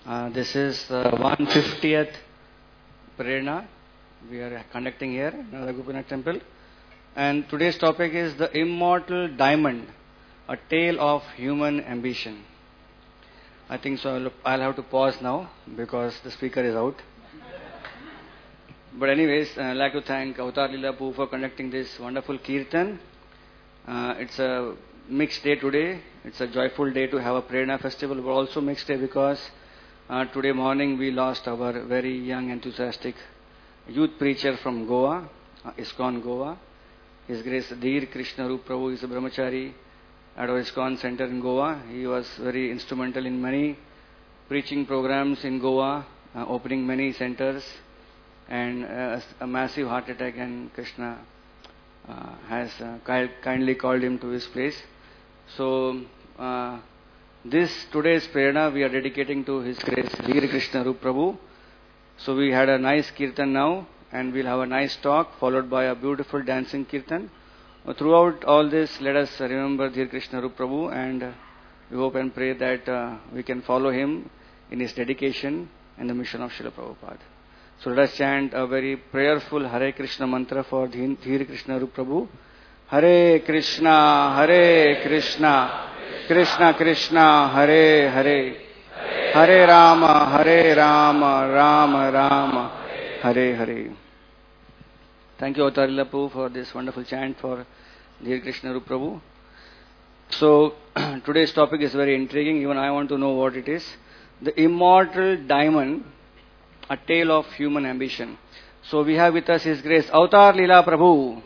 This is the 150th Prerna we are conducting here in Radha Gopinath Temple. And today's topic is the immortal diamond, a tale of human ambition. I think so I'll have to pause now because the speaker is out. But anyways, I'd like to thank Avatar Leela for conducting this wonderful Kirtan. It's a mixed day today. It's a joyful day to have a Prerna festival, but also mixed day because today morning we lost our very young, enthusiastic youth preacher from Goa, ISKCON Goa. His Grace Dheer Krishna Roop Prabhu is a brahmachari at our ISKCON center in Goa. He was very instrumental in many preaching programs in Goa, opening many centers, and a massive heart attack, and Krishna has kindly called him to his place. So today's Prerna we are dedicating to His Grace Dheer Krishna Roop Prabhu. So we had a nice Kirtan now, and we'll have a nice talk followed by a beautiful dancing Kirtan. Throughout all this, let us remember Dheer Krishna Roop Prabhu, and we hope and pray that we can follow him in his dedication and the mission of Srila Prabhupada. So let us chant a very prayerful Hare Krishna mantra for Dheer Krishna Roop Prabhu. Hare Krishna, Krishna Krishna, Hare Hare, Hare Rama, Rama Rama, Hare Hare. Thank you, Avatar Leela for this wonderful chant for Dheer Krishna Roop Prabhu. So today's topic is very intriguing. Even I want to know what it is. The immortal diamond, a tale of human ambition. So we have with us His Grace Avatar Leela Prabhu.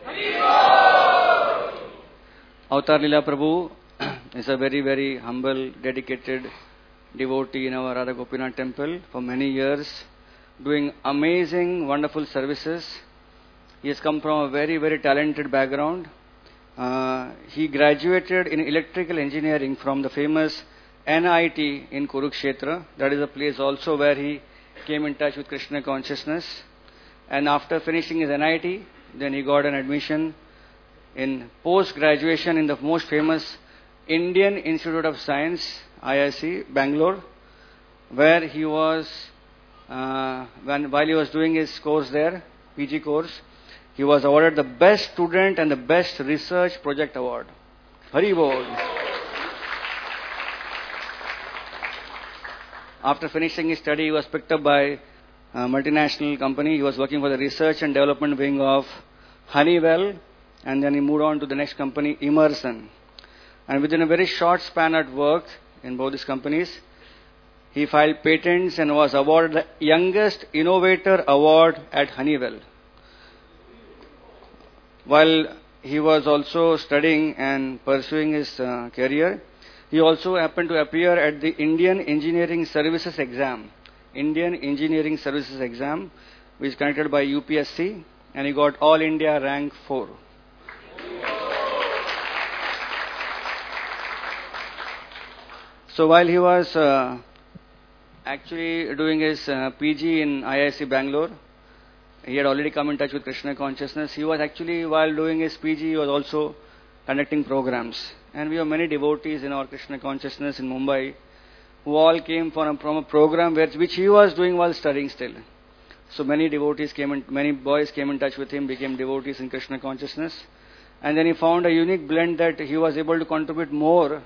Avatar Leela Prabhu is a very, very humble, dedicated devotee in our Radha Gopinath Temple for many years, doing amazing, wonderful services. He has come from a very, very talented background. He graduated in electrical engineering from the famous NIT in Kurukshetra. That is a place also where he came in touch with Krishna consciousness. And after finishing his NIT, then he got an admission in post-graduation in the most famous Indian Institute of Science, IIC, Bangalore, where he was, while he was doing his course there, PG course, he was awarded the Best Student and the Best Research Project Award. Hari Bol. After finishing his study, he was picked up by a multinational company. He was working for the research and development wing of Honeywell, and then he moved on to the next company, Emerson. And within a very short span at work in both these companies, he filed patents and was awarded the Youngest Innovator Award at Honeywell. While he was also studying and pursuing his career, he also happened to appear at the Indian Engineering Services Exam. Indian Engineering Services Exam, which is conducted by UPSC, and he got All India rank 4. So while he was actually doing his PG in IIC Bangalore, he had already come in touch with Krishna consciousness. He was actually, while doing his PG, he was also conducting programs. And we have many devotees in our Krishna consciousness in Mumbai who all came from a program which he was doing while studying still. So many devotees many boys came in touch with him, became devotees in Krishna consciousness. And then he found a unique blend that he was able to contribute more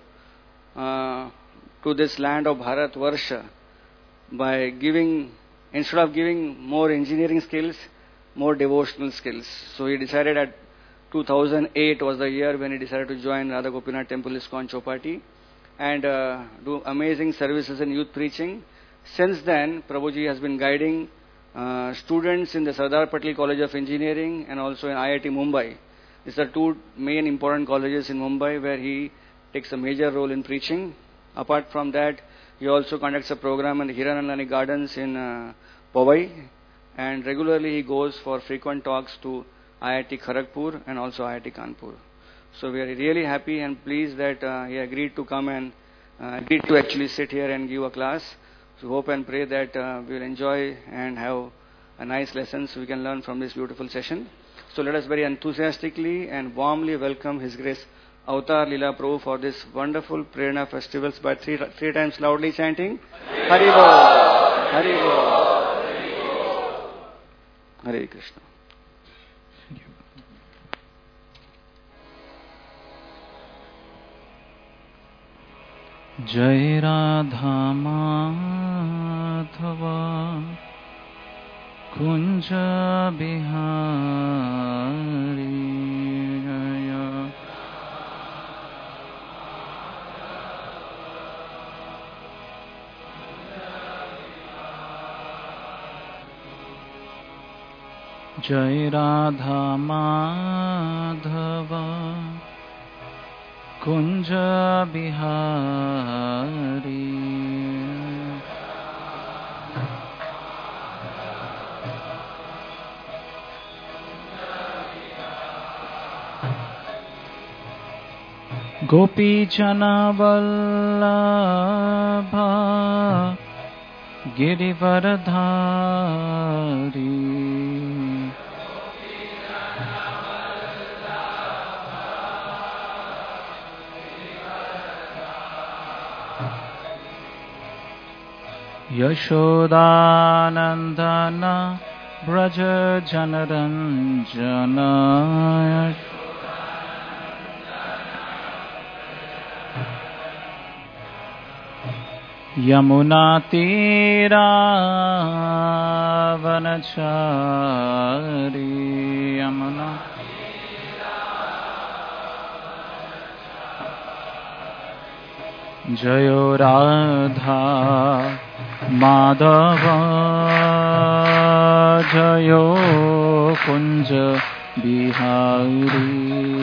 to this land of Bharat Varsha by instead of giving more engineering skills, more devotional skills. So he decided at 2008 was the year when he decided to join Radha Gopinath Temple ISKCON Chowpatty and do amazing services in youth preaching. Since then, Prabhuji has been guiding students in the Sardar Patel College of Engineering and also in IIT Mumbai. These are two main important colleges in Mumbai where he takes a major role in preaching. Apart from that, he also conducts a program in the Hiranandani Gardens in Powai, and regularly he goes for frequent talks to IIT Kharagpur and also IIT Kanpur. So we are really happy and pleased that he agreed to come and agreed to actually sit here and give a class. So hope and pray that we will enjoy and have a nice lesson so we can learn from this beautiful session. So let us very enthusiastically and warmly welcome His Grace Avatar Leela Prabhu for this wonderful Prerna festivals by three times loudly chanting Hari Bol, Hari Bol, Hare Krishna. Jai Radha Madhava Kunja Bihari Jai Radha Madhava Kunja Bihari Gopi Jana Vallabha Girivaradhari Yashodanandana Braja Janaranjana Yamuna Tira Vanachari Yamuna Jayo Radha Madhava Jayo Kunja Bihari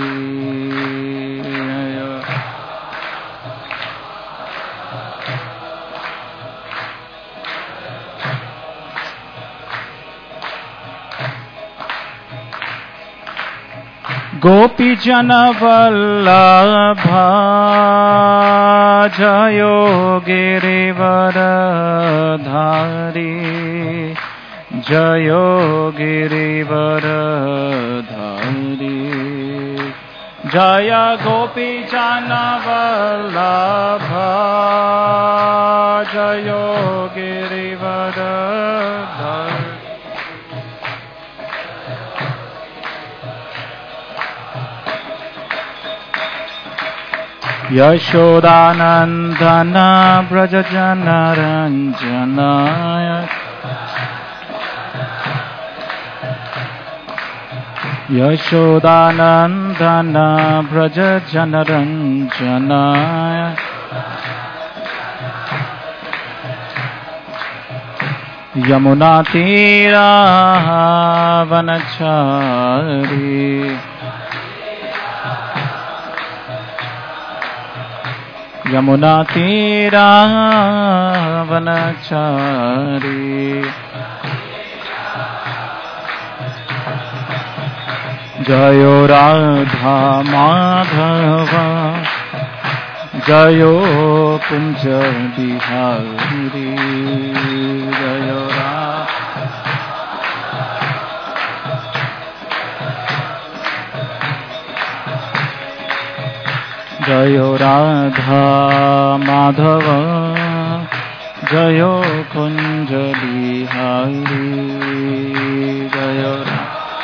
Gopi Jana Vallabha Jayo Girivaradhari Jayo Girivaradhari Jaya Gopi Jana Vallabha Jayo Girivaradhari Yashodanandana Braja Janaranjana Yashodanandana Braja Janaranjana Yamuna Tira Vanachari Yamuna Tira Vanachari Jayo Radha Madhava Jayo Kunja Bihari Jayo Radha Jayo Radha Madhava Jayo Kunja Bihari Jayo Radha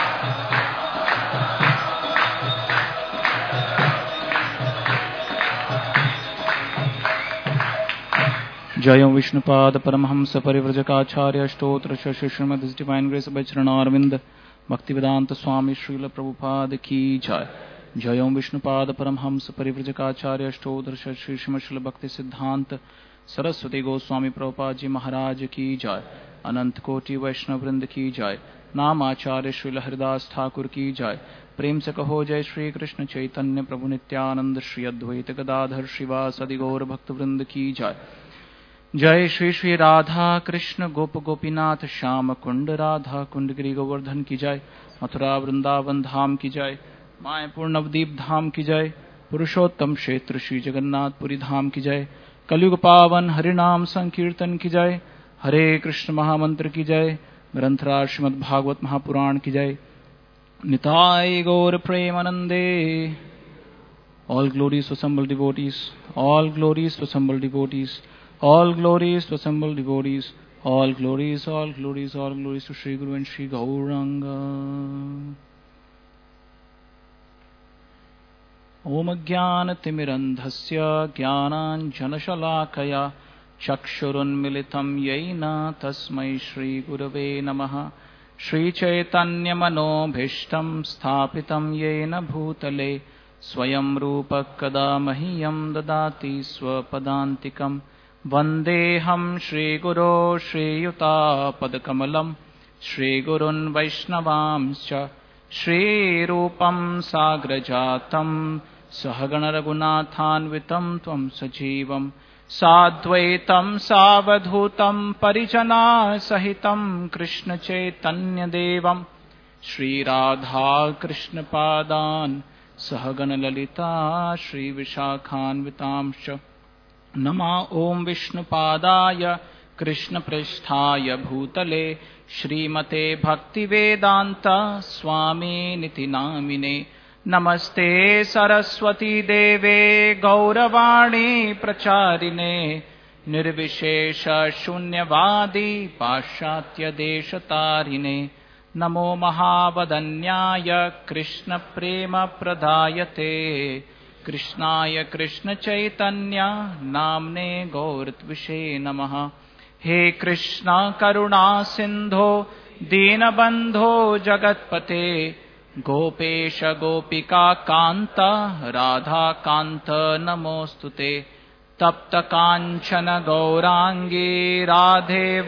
Jayam Vishnupada Paramahamsa Parivrajakaacharya Stotra Shashi Srimad His Divine Grace by Charanarvind Bhaktivedanta Swami Srila Prabhupada Ki Jai Jayam Vishnupada Paramahamsa Parivrajakaacharya Stotra Shashi Srimad Bhakti Siddhanta Saraswati Goswami Prabhupada Ji Maharaj Ki Jai Anant Koti Vaishnav Vrind Ki Jai Naam Acharya Srila Haridas Thakur Ki Jai Prem se kaho Jai Shri Krishna Chaitanya Prabhu Nityananda Shri Advaita Gadadhar Shrivasadi Gaur Bhakta Vrind Ki Jai Jai Shri Shri Radha Krishna Gop Gopinath Shama Kund Radha Kund Giri Govardhan Ki Jai Mathura Vrindavan Dham Ki Jai Mayapur Navdeep Dham Ki Jai Purushottam Kshetra Shri Jagannath Puri Dham Ki Jai Kalyug Pavan Harinam Sankirtan Ki Jai Hare Krishna Mahamantra Ki Jai Granthra Srimad Bhagavat Mahapuran Ki Jai Nitai Gaur Premanande All glories to assembled devotees. All glories to assembled devotees. All glories to assembled devotees. All glories, all glories, all glories to Sri Guru and Sri Gauranga. Om Jnanatimirandhasya Jnananjanashalakaya Chakshurunmilitam Yaina Tasmai Shri Gurave Namaha. Shri Chaitanya Manobhishtam Sthapitam Yena Bhutale Swayam Rupa Kada Mahiyam Dadati Swapadantikam Vandeham Shri Guru Shri Yuta Padakamalam Shri Gurun Vaishnavamscha Shri Rupam Sagrajatam Sahagana Raghunathanvitam Tvam Sajivam Sadvaitam Savadhutam Parijana Sahitam Krishna Chaitanya Devam Shri Radha Krishna Padan Sahagana Lalita Shri Vishakhanvitamscha Nama Om Vishnu Padaya Krishna Pristhaya Bhutale Shrimate Bhakti Vedanta Swami Niti Namine Namaste Saraswati Deve Gauravani Pracharine Nirvishesha Shunyavadi Pashatya Deshatarine Namo Mahavadanyaya Krishna Prema Pradayate Krishnaya Krishna Chaitanya Namne Gauratvise Namaha. He Krishna Karuna Sindho Deenabandho Jagatpate Gopesha Gopika Kanta Radha Kanta Namostute Tapta Kanchana Gaurangi Radhe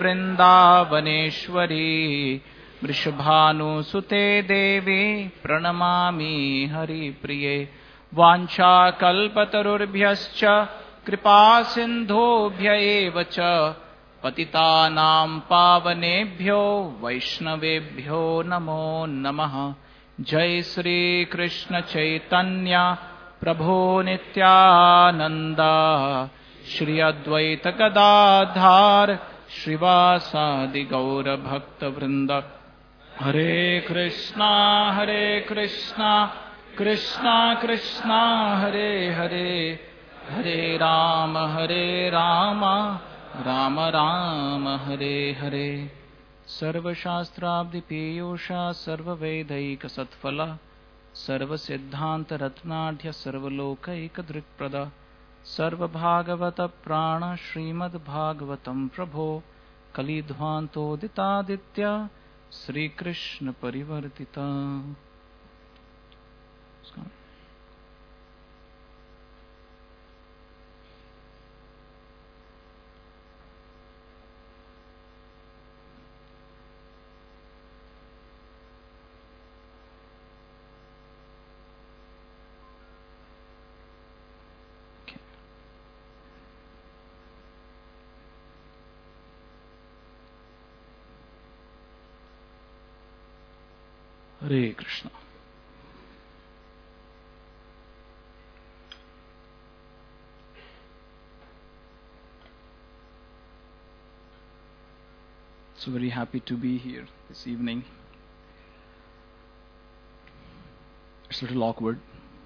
Vrindavaneshwari Vrishabhanu Sute Devi Pranamami Hari Priye Vancha Kalpatarubhyascha Kripa Sindhobhya evacha Patitanam Pavanebhyo Vaishnavebhyo Namo Namaha. Jai Sri Krishna Chaitanya Prabhu Nityananda Shri Advaita Gadadhar Shrivasadi Gaura Bhakta Vrinda. Hare Krishna Krishna Krishna Hare Hare Hare Rama Rama Rama Hare Hare. Sarva Shastrabdi Piyosha Sarva Vedaika Satphala Sarva Siddhanta Ratnadhya Sarva Lokaika Drikprada Sarva Bhagavata Prana Srimad Bhagavatam Prabho Kalidhvanto Ditaditya Sri Krishna Parivartita. Hare Krishna. So very happy to be here this evening. It's a little awkward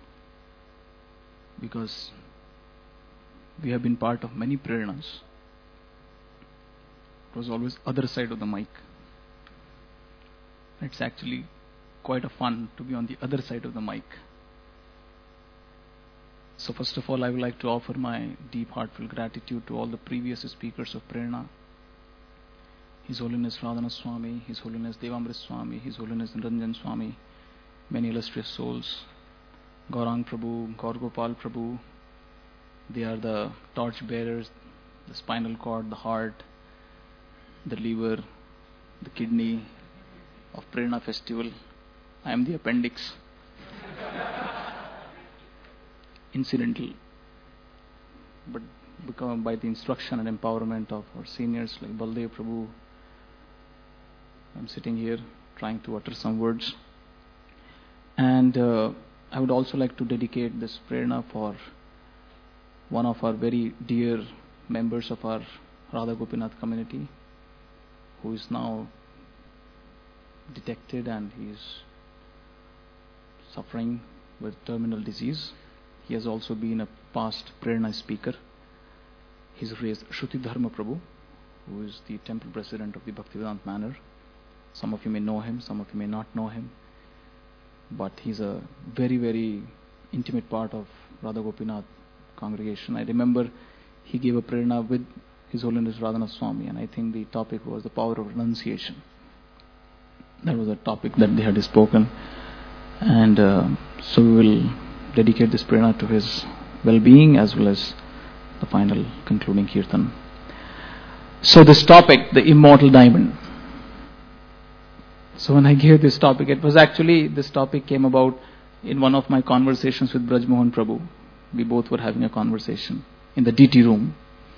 because we have been part of many prernas. It was always other side of the mic. It's actually quite a fun to be on the other side of the mic. So first of all, I would like to offer my deep heartfelt gratitude to all the previous speakers of Prerna. His Holiness Radhana Swami, His Holiness Devamrit Swami, His Holiness Niranjan Swami, many illustrious souls, Gaurang Prabhu, Gaur Gopal Prabhu. They are the torch bearers, the spinal cord, the heart, the liver, the kidney of Prerna Festival. I am the appendix. Incidental. But by the instruction and empowerment of our seniors like Baldev Prabhu, I'm sitting here trying to utter some words. And I would also like to dedicate this Prerna for one of our very dear members of our Radha Gopinath community, who is now detected and he is suffering with terminal disease. He he has also been a past Prerna speaker. His name is Shruti Dharma Prabhu, who is the temple president of the Bhaktivedanta Manor. Some of you may know him, some of you may not know him, but he's a very, very intimate part of Radha Gopinath congregation. I remember he gave a Prerna with His Holiness Radhanath Swami, and I think the topic was the power of renunciation. That was a topic that they had spoken, and so we will dedicate this Prerna to his well-being as well as the final concluding Kirtan. So this topic, the immortal diamond. So when I gave this topic, it was actually, this topic came about in one of my conversations with Braj Mohan Prabhu. We both were having a conversation in the DT room.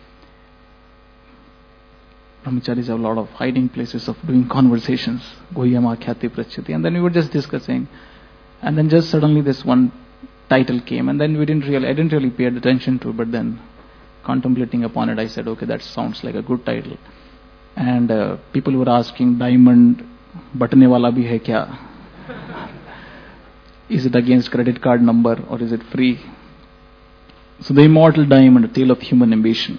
Brahmacharis have a lot of hiding places of doing conversations. Goyama Khyati Prachyati. And then we were just discussing. And then just suddenly this one title came. And then I didn't really pay attention to it. But then contemplating upon it, I said, okay, that sounds like a good title. And people were asking, diamond batne wala bhi hai kya? Is it against credit card number or is it free? So the immortal diamond, a tale of human ambition.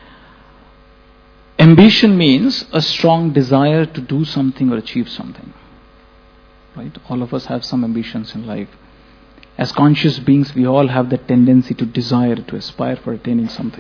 Ambition means a strong desire to do something or achieve something. Right? All of us have some ambitions in life. As conscious beings, we all have the tendency to desire, to aspire for attaining something.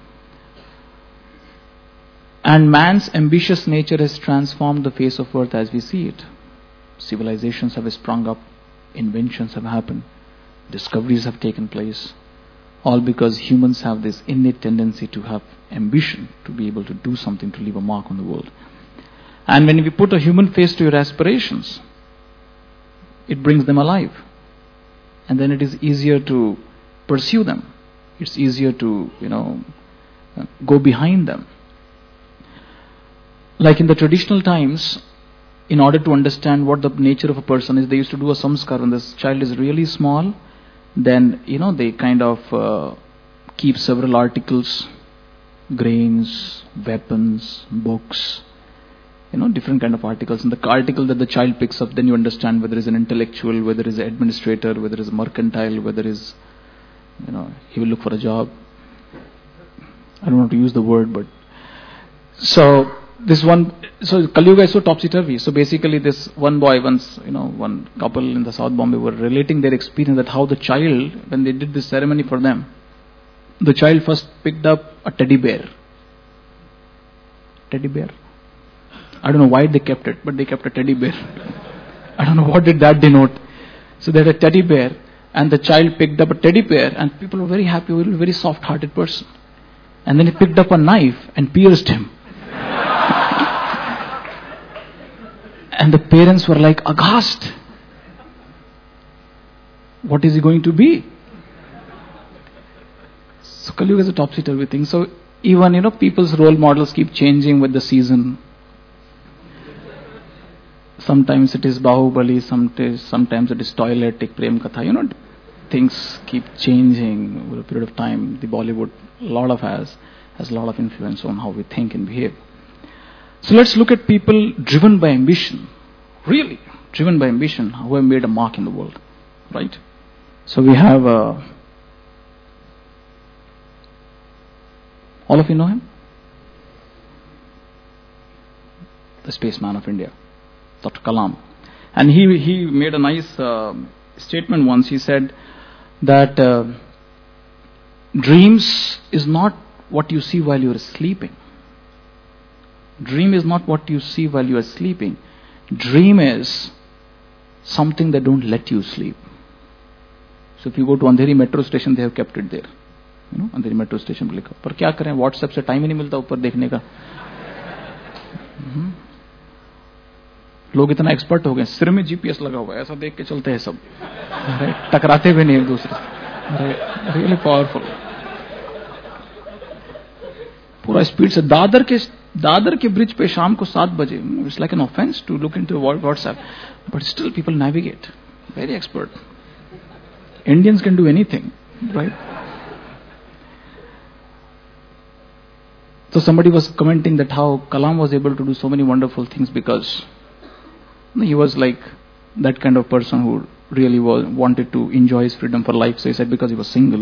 And man's ambitious nature has transformed the face of earth as we see it. Civilizations have sprung up, inventions have happened, discoveries have taken place, all because humans have this innate tendency to have ambition, to be able to do something, to leave a mark on the world. And when we put a human face to your aspirations, it brings them alive. And then it is easier to pursue them. It's easier to, go behind them. Like in the traditional times, in order to understand what the nature of a person is, they used to do a samskar. When this child is really small, then, they kind of keep several articles, grains, weapons, books, different kind of articles. And the article that the child picks up, then you understand whether it's an intellectual, whether it's an administrator, whether it's a mercantile, whether it's, he will look for a job. I don't want to use the word, but so Kali Yuga is so topsy-turvy. So basically this one boy once, one couple in the South Bombay were relating their experience that how the child, when they did this ceremony for them, the child first picked up a teddy bear. Teddy bear. I don't know why they kept it, but they kept a teddy bear. I don't know what did that denote. So they had a teddy bear, and the child picked up a teddy bear, and people were very happy, a very soft-hearted person. And then he picked up a knife and pierced him. And the parents were like aghast. What is he going to be? So Kali Yuga is a topsy-turvy thing. So even, people's role models keep changing with the season. Sometimes it is Bahubali, sometimes it is toiletic Prem Katha. Things keep changing over a period of time. The Bollywood has a lot of influence on how we think and behave. So let's look at people driven by ambition, really driven by ambition, who have made a mark in the world, right? So we have, all of you know him? The spaceman of India, Dr. Kalam. And he made a nice statement once. He said that dreams is not what you see while you are sleeping. Dream is not what you see while you are sleeping. Dream is something that don't let you sleep. So if you go to Andheri metro station, they have kept it there. Andheri metro station पे लिखा. पर क्या करें? WhatsApp से time ही नहीं मिलता ऊपर देखने का. लोग इतना एक्सपर्ट हो गए, सिर में GPS लगा हुआ है, ऐसा देख के चलते हैं सब. टकराते भी नहीं एक दूसरे से. Really powerful. पूरा स्पीड से दादर के ब्रिज पे शाम को 7 बजे. It's like an offense to look into WhatsApp, but still people navigate. Very expert. Indians can do anything, right? So somebody was commenting that how Kalam was able to do so many wonderful things because he was like that kind of person who really wanted to enjoy his freedom for life. So he said because he was single.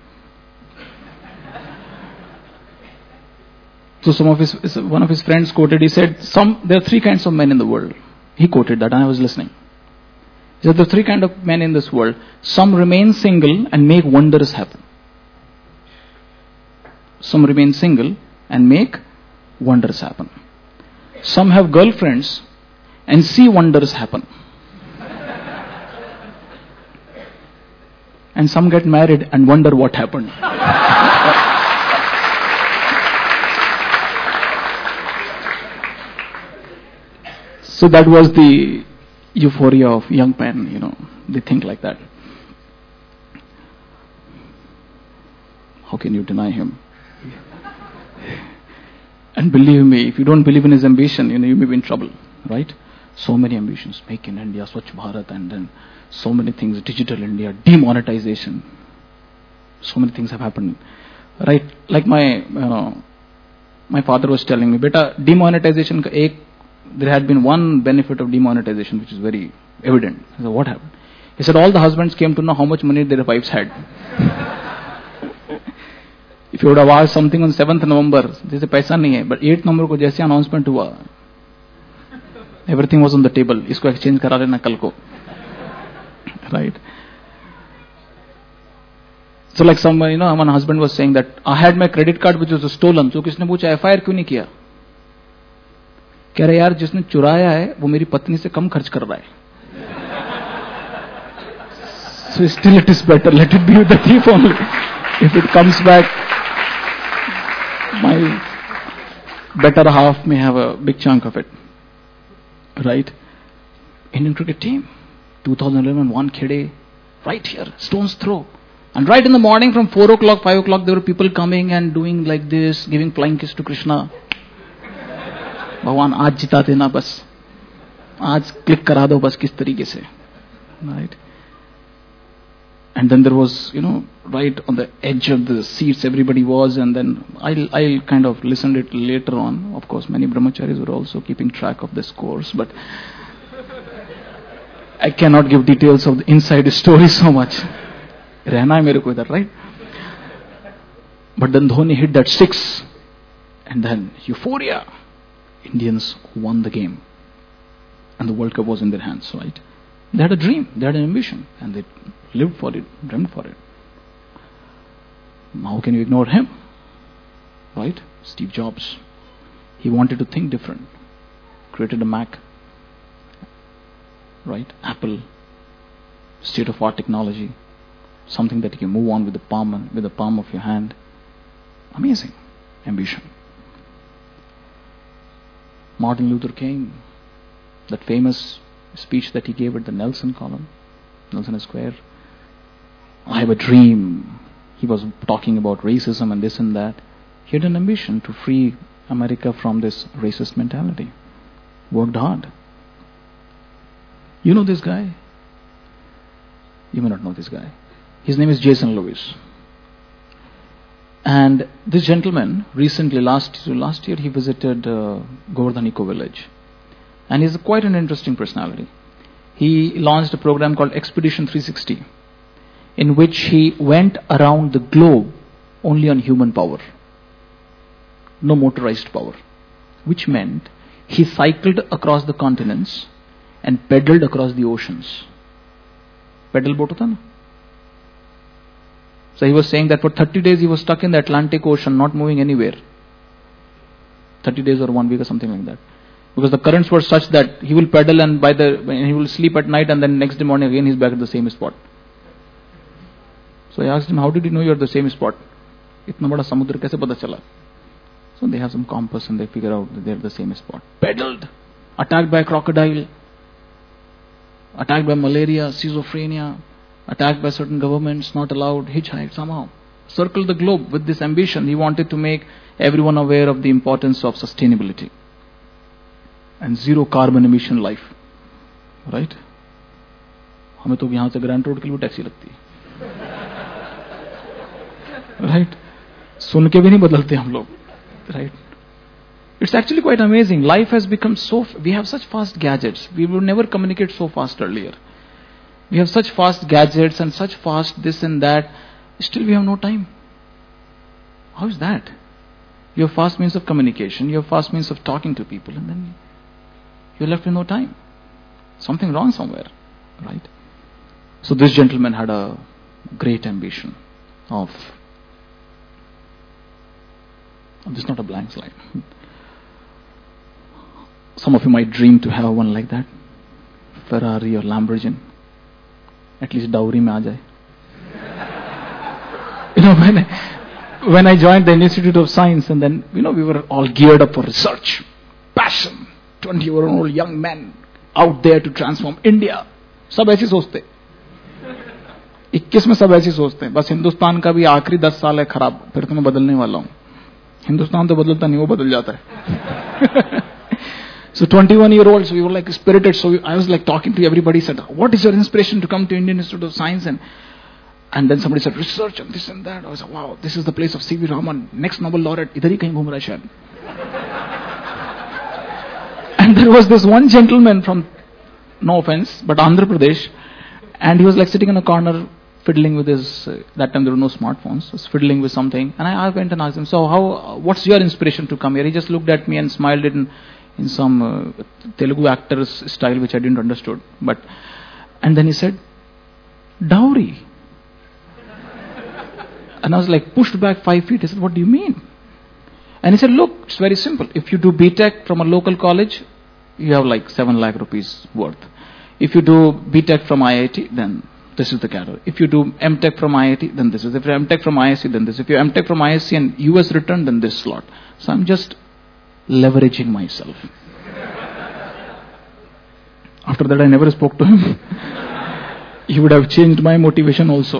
So one of his friends quoted, he said, there are three kinds of men in the world. He quoted that and I was listening. He said, there are three kinds of men in this world. Some remain single and make wonders happen. Some remain single and make wonders happen. Some have girlfriends and see wonders happen. And some get married and wonder what happened. So that was the euphoria of young men, they think like that. How can you deny him? And believe me, if you don't believe in his ambition, you may be in trouble, right? So many ambitions, Make in India, Swachh Bharat, and then so many things, Digital India, demonetization. So many things have happened, right? Like my father was telling me, beta, demonetization, there had been one benefit of demonetization, which is very evident. I said, what happened? He said, all the husbands came to know how much money their wives had. If you would have asked something on 7th November, जैसे पैसा नहीं है, but 8th November को जैसे announcement हुआ, everything was on the table. इसको exchange करा लेना कल को, right? So like one husband was saying that I had my credit card which was stolen. So किसने पूछा FIR क्यों नहीं किया? कह रहे यार जिसने चुराया है वो मेरी पत्नी से कम खर्च कर रहा है. So still it is better. Let it be with the thief only. If it comes back, my better half may have a big chunk of it. Right? Indian cricket team, 2011, won Khede, right here, stone's throw. And right in the morning from 4 o'clock, 5 o'clock, there were people coming and doing like this, giving flying kiss to Krishna. भगवान आज जिता देना बस, आज click करा दो बस किस तरीके से, right? And then there was, right on the edge of the seats everybody was, and then I'll kind of listened it later on. Of course, many brahmacharis were also keeping track of the scores, but I cannot give details of the inside story so much. रहना है मेरे को इधर, right? But then Dhoni hit that 6, and then euphoria. Indians won the game, and the World Cup was in their hands, right? They had a dream, they had an ambition, and they lived for it, dreamed for it. How can you ignore him? Right? Steve Jobs. He wanted to think different. Created a Mac. Right? Apple. State-of-art technology. Something that you can move on with the palm of your hand. Amazing. Ambition. Martin Luther King. That famous speech that he gave at the Nelson Square. I have a dream. He was talking about racism and this and that. He had an ambition to free America from this racist mentality. Worked hard. You know this guy? You may not know this guy. His name is Jason Lewis. And this gentleman, recently, last year, he visited Govardhan Eco Village. And he's quite an interesting personality. He launched a program called Expedition 360, in which he went around the globe only on human power. No motorized power. Which meant he cycled across the continents and pedaled across the oceans. Pedal boat hota na? So he was saying that for 30 days he was stuck in the Atlantic Ocean, not moving anywhere. 30 days or 1 week or something like that. Because the currents were such that he will pedal and he will sleep at night, and then next morning again he's back at the same spot. So I asked him, how did you know you're at the same spot? Itna bada samudra kaise pata chala? So they have some compass and they figure out that they're at the same spot. Pedaled, attacked by a crocodile, attacked by malaria, schizophrenia, attacked by certain governments, not allowed, hitchhiked somehow. Circled the globe with this ambition. He wanted to make everyone aware of the importance of sustainability and zero carbon emission life. Right? हमें तो यहाँ से grand road के लिए taxi लगती है. Right? सुन के भी नहीं बदलते हम लोग. Right? It's actually quite amazing. Life has become we have such fast gadgets. We would never communicate so fast earlier. We have such fast gadgets and such fast this and that. Still we have no time. How is that? You have fast means of communication. You have fast means of talking to people. And then you're left with no time. Something wrong somewhere. Right? So this gentleman had a great ambition of... This is not a blank slide. Some of you might dream to have one like that. Ferrari or Lamborghini. At least dowry mein aa jaye. When I joined the Institute of Science, and then, we were all geared up for research. Passion. 20-year-old young men out there to transform India. सब ऐसे सोचते 21 में सब ऐसे सोचते हैं बस हिंदुस्तान का भी आखिरी 10 साल है खराब फिर तो मैं बदलने वाला हूं हिंदुस्तान तो बदलता नहीं वो बदल जाता है So 21-year-olds, we were like spirited. So I was like talking to everybody. Said, "What is your inspiration to come to Indian Institute of Science?" And then somebody said, "Research and this and that." I was like, "Wow, this is the place of C.V. Raman, next Nobel laureate. Idhar hi kahin ghum raha hai shayad." And there was this one gentleman from, no offense, but Andhra Pradesh, and he was like sitting in a corner, fiddling with his. That time there were no smartphones. Was fiddling with something, and I went and asked him, "So what's your inspiration to come here?" He just looked at me and smiled in some Telugu actor's style, which I didn't understood. And then he said, "Dowry." And I was like pushed back 5 feet. He said, "What do you mean?" And he said, "Look, it's very simple. If you do BTech from a local college, you have like 7 lakh rupees worth. If you do BTech from IIT, then this is the category. If you do MTech from IIT, then this is. If you MTech from ISC, then this. If you MTech from ISC and US return, then this slot." So I'm just leveraging myself. After that, I never spoke to him. He would have changed my motivation also.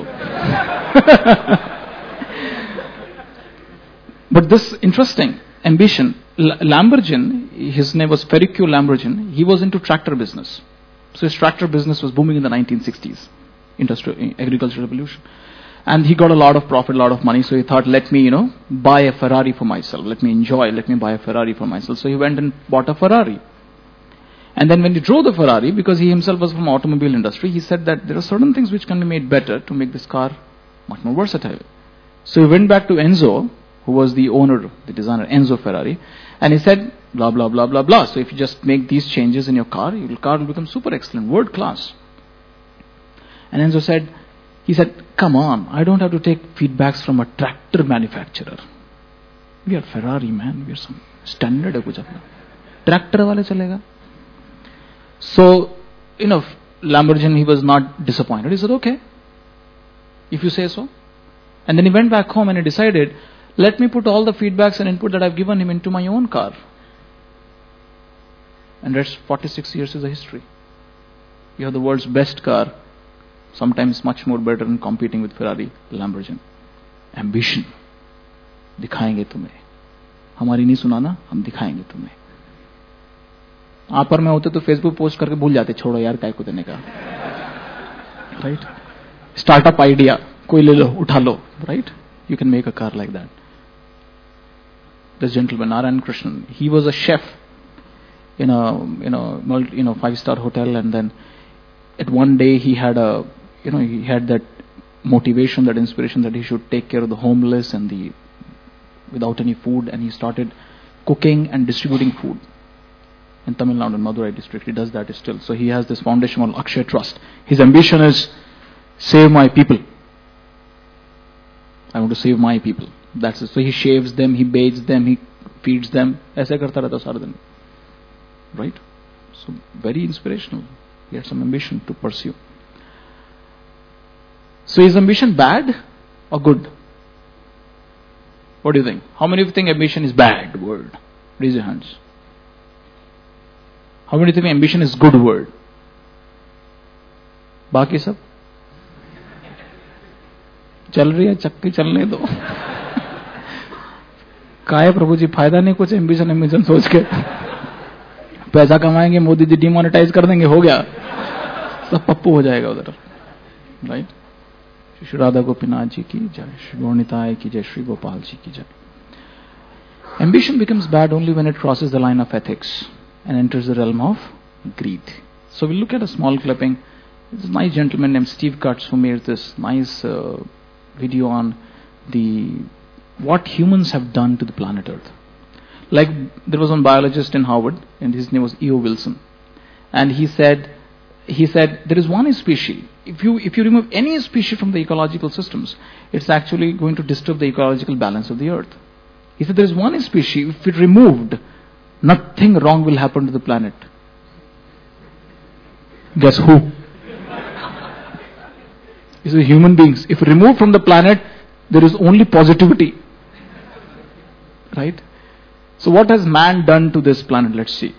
But this interesting ambition, Lamborghini, his name was Ferruccio Lamborghini, he was into tractor business. So his tractor business was booming in the 1960s, agricultural revolution. And he got a lot of profit, a lot of money, so he thought, let me, buy a Ferrari for myself. Let me buy a Ferrari for myself. So he went and bought a Ferrari. And then when he drove the Ferrari, because he himself was from automobile industry, he said that there are certain things which can be made better to make this car much more versatile. So he went back to Enzo, who was the owner, the designer, Enzo Ferrari, and he said, blah, blah, blah, blah, blah. So if you just make these changes in your car, your car will become super excellent, world class. And Enzo said, "Come on, I don't have to take feedbacks from a tractor manufacturer. We are Ferrari, man. We are some standard hai kuch apna. Tractor wale chalega." So, Lamborghini, he was not disappointed. He said, "Okay, if you say so." And then he went back home and he decided, let me put all the feedbacks and input that I've given him into my own car. And that's 46 years is the history. You have the world's best car, sometimes much more better than competing with Ferrari, Lamborghini. Ambition. दिखाएंगे तुम्हें. हमारी नहीं सुनाना, हम दिखाएंगे तुम्हें. आप पर मैं होते तो फेसबुक पोस्ट करके भूल जाते, छोड़ो यार काय को देने का. Right? Startup idea, कोई ले लो, उठा लो. Right? You can make a car like that. This gentleman, Narayan Krishnan, he was a chef in a 5-star hotel, and then at one day he had he had that motivation, that inspiration that he should take care of the homeless and without any food, and he started cooking and distributing food in Tamil Nadu, in Madurai district. He does that still. So he has this foundation called Akshay Trust. His ambition is save my people. I want to save my people. That's it. So he shaves them, he bathes them, he feeds them. ऐसे करता रहता सारा दिन. Right? So very inspirational. He had some ambition to pursue. So is ambition bad or good? What do you think? How many of you think ambition is bad word? Raise your hands. How many think ambition is good word? बाकी सब चल रही है, चक्की चलने दो. काय प्रभु जी, फायदा नहीं कुछ एम्बिशन सोच के. पैसा कमाएंगे, मोदी जी डिमोनेटाइज कर देंगे, हो गया, सब पप्पू हो जाएगा उधर. राइट? श्री राधा गोपीनाथ जी की जय, श्री गौरनिताय की जय, श्री गोपाल जी की जय. Ambition becomes bad only when it crosses the line of ethics and enters the realm of greed. So we'll look at a small clipping There's a nice gentleman named Steve Cutts who made this nice video on what humans have done to the planet Earth. Like, there was one biologist in Harvard, and his name was E.O. Wilson, and he said there is one species. If you remove any species from the ecological systems, it's actually going to disturb the ecological balance of the Earth. He said there is one species, if it removed, nothing wrong will happen to the planet. Guess who? He said human beings. If removed from the planet, there is only positivity. Right? So what has man done to this planet? Let's see.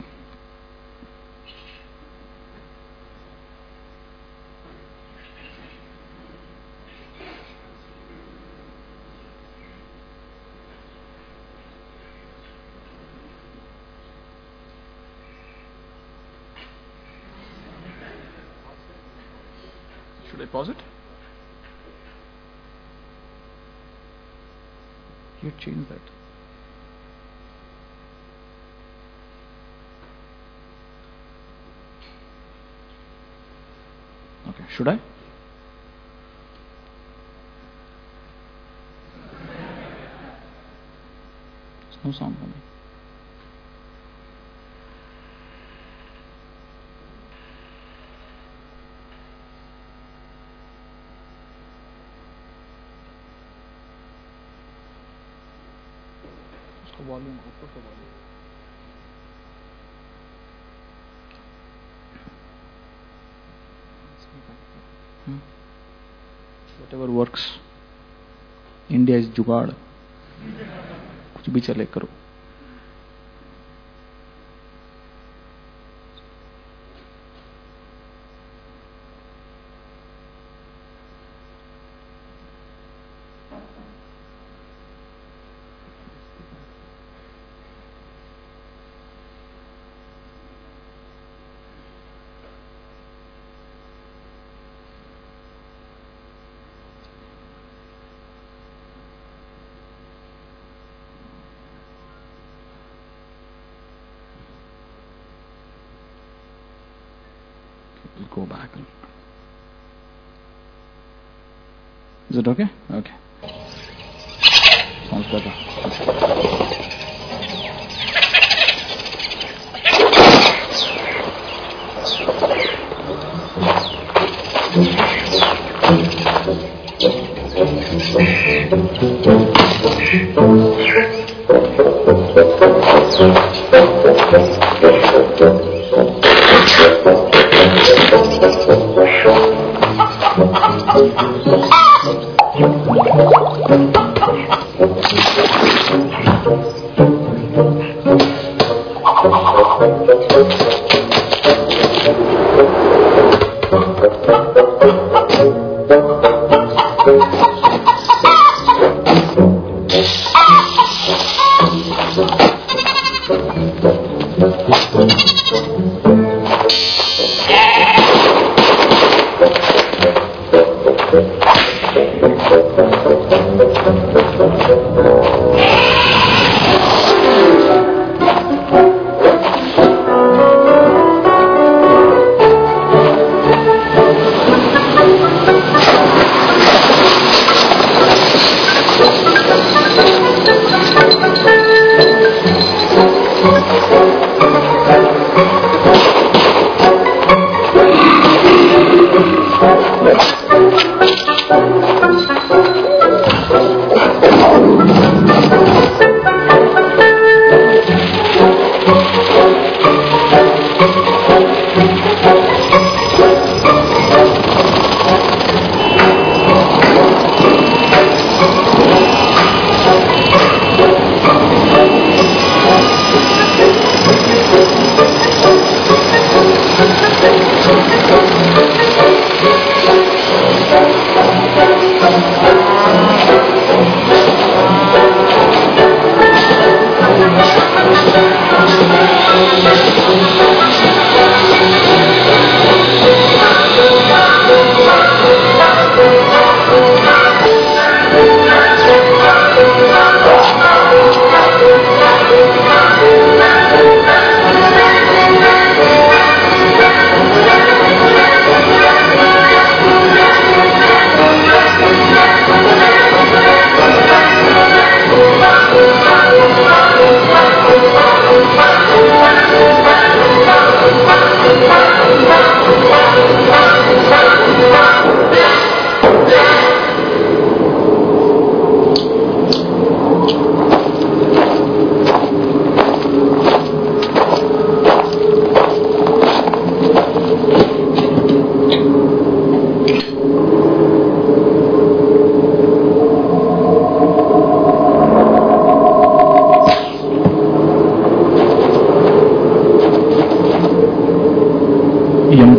Should I pause it? You change that. Okay, should I? There's no sound coming. उसका volume ऊपर का volume whatever works. India is जुगाड़, कुछ भी चले करो. We'll go back. Is it okay? Okay. Sounds better.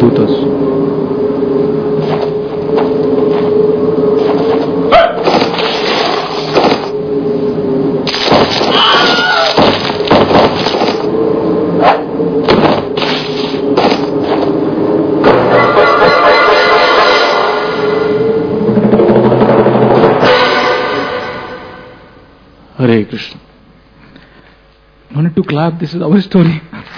Bluetooth. Hare Krishna. No need to clap, this is our story.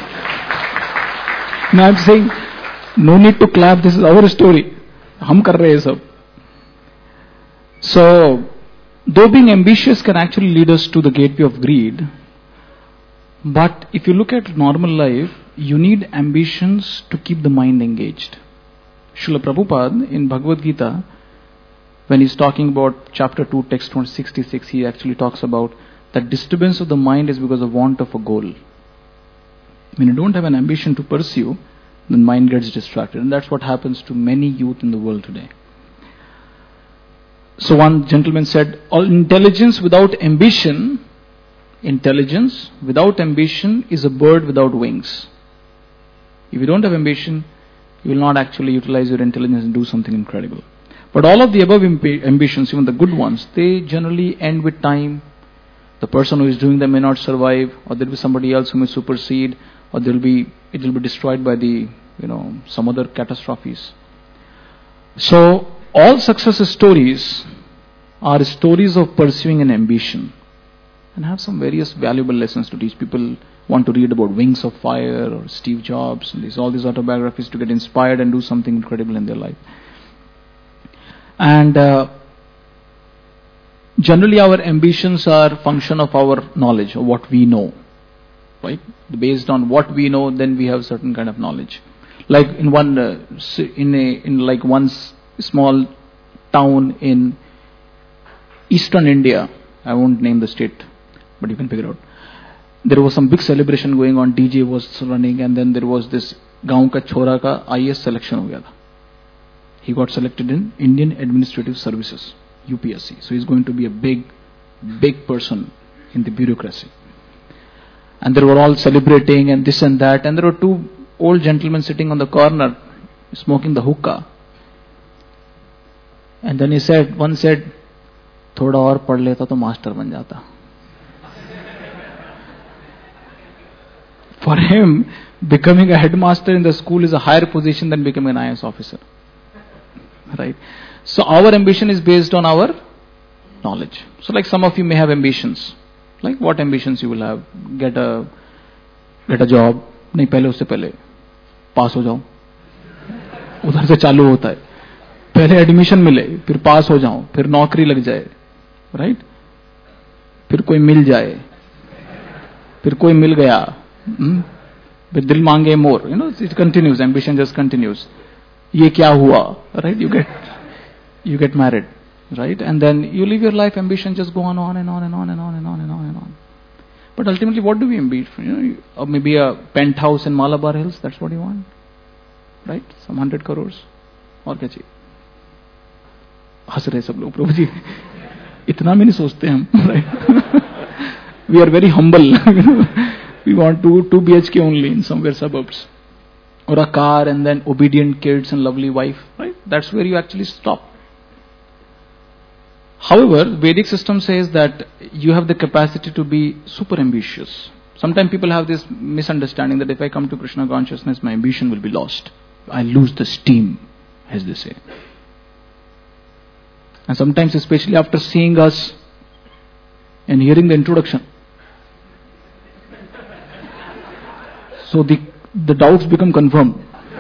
No, I'm saying, no need to clap, this is our story. Hum kar rahe hai sab. So, though being ambitious can actually lead us to the gateway of greed, but if you look at normal life, you need ambitions to keep the mind engaged. Srila Prabhupada in Bhagavad Gita, when he's talking about chapter 2, text 166, he actually talks about that disturbance of the mind is because of want of a goal. When you don't have an ambition to pursue, the mind gets distracted. And that's what happens to many youth in the world today. So one gentleman said, intelligence without ambition is a bird without wings. If you don't have ambition, you will not actually utilize your intelligence and do something incredible. But all of the above ambitions, even the good ones, they generally end with time. The person who is doing them may not survive, or there will be somebody else who may supersede, or it will be destroyed by some other catastrophes. So all success stories are stories of pursuing an ambition, and have some various valuable lessons to teach. People want to read about Wings of Fire or Steve Jobs, and all these autobiographies to get inspired and do something incredible in their life. And generally our ambitions are function of our knowledge, of what we know, right? Based on what we know, then we have certain kind of knowledge. Like in one small town in eastern India, I won't name the state, but you can figure out. There was some big celebration going on, DJ was running, and then there was this gaon ka chora ka IAS selection ho gaya tha. He got selected in Indian Administrative Services, UPSC. So he's going to be a big person in the bureaucracy. And they were all celebrating and this and that. And there were two old gentlemen sitting on the corner smoking the hookah. And then one said, "Thoda aur pad leta to master ban jata." For him, becoming a headmaster in the school is a higher position than becoming an IAS officer. Right? So our ambition is based on our knowledge. So like some of you may have ambitions. Like what ambitions you will have? Get a job. नहीं पहले उससे पहले पास हो जाओ. उधर से चालू होता है. पहले एडमिशन मिले, फिर पास हो जाओ, फिर नौकरी लग जाए. राइट? फिर कोई मिल जाए. फिर कोई मिल गया. फिर दिल मांगे more. It continues. Ambition just continues. ये क्या हुआ, right? You get married, right? And then you live your life, ambition just go on and on and on and on and on and on and on. But ultimately, what do we ambition? Or maybe a penthouse in Malabar Hills, that's what you want, right? Some 100 crores. और क्या चाहिए? हंस रहे सब लोग, प्रभु जी, इतना भी नहीं सोचते हम, right? We are very humble. We want 2 BHK only in somewhere suburbs. Or a car and then obedient kids and lovely wife, right? That's where you actually stop. However, Vedic system says that you have the capacity to be super ambitious. Sometimes people have this misunderstanding that if I come to Krishna consciousness, my ambition will be lost. I lose the steam, as they say. And sometimes, especially after seeing us and hearing the introduction, so the doubts become confirmed.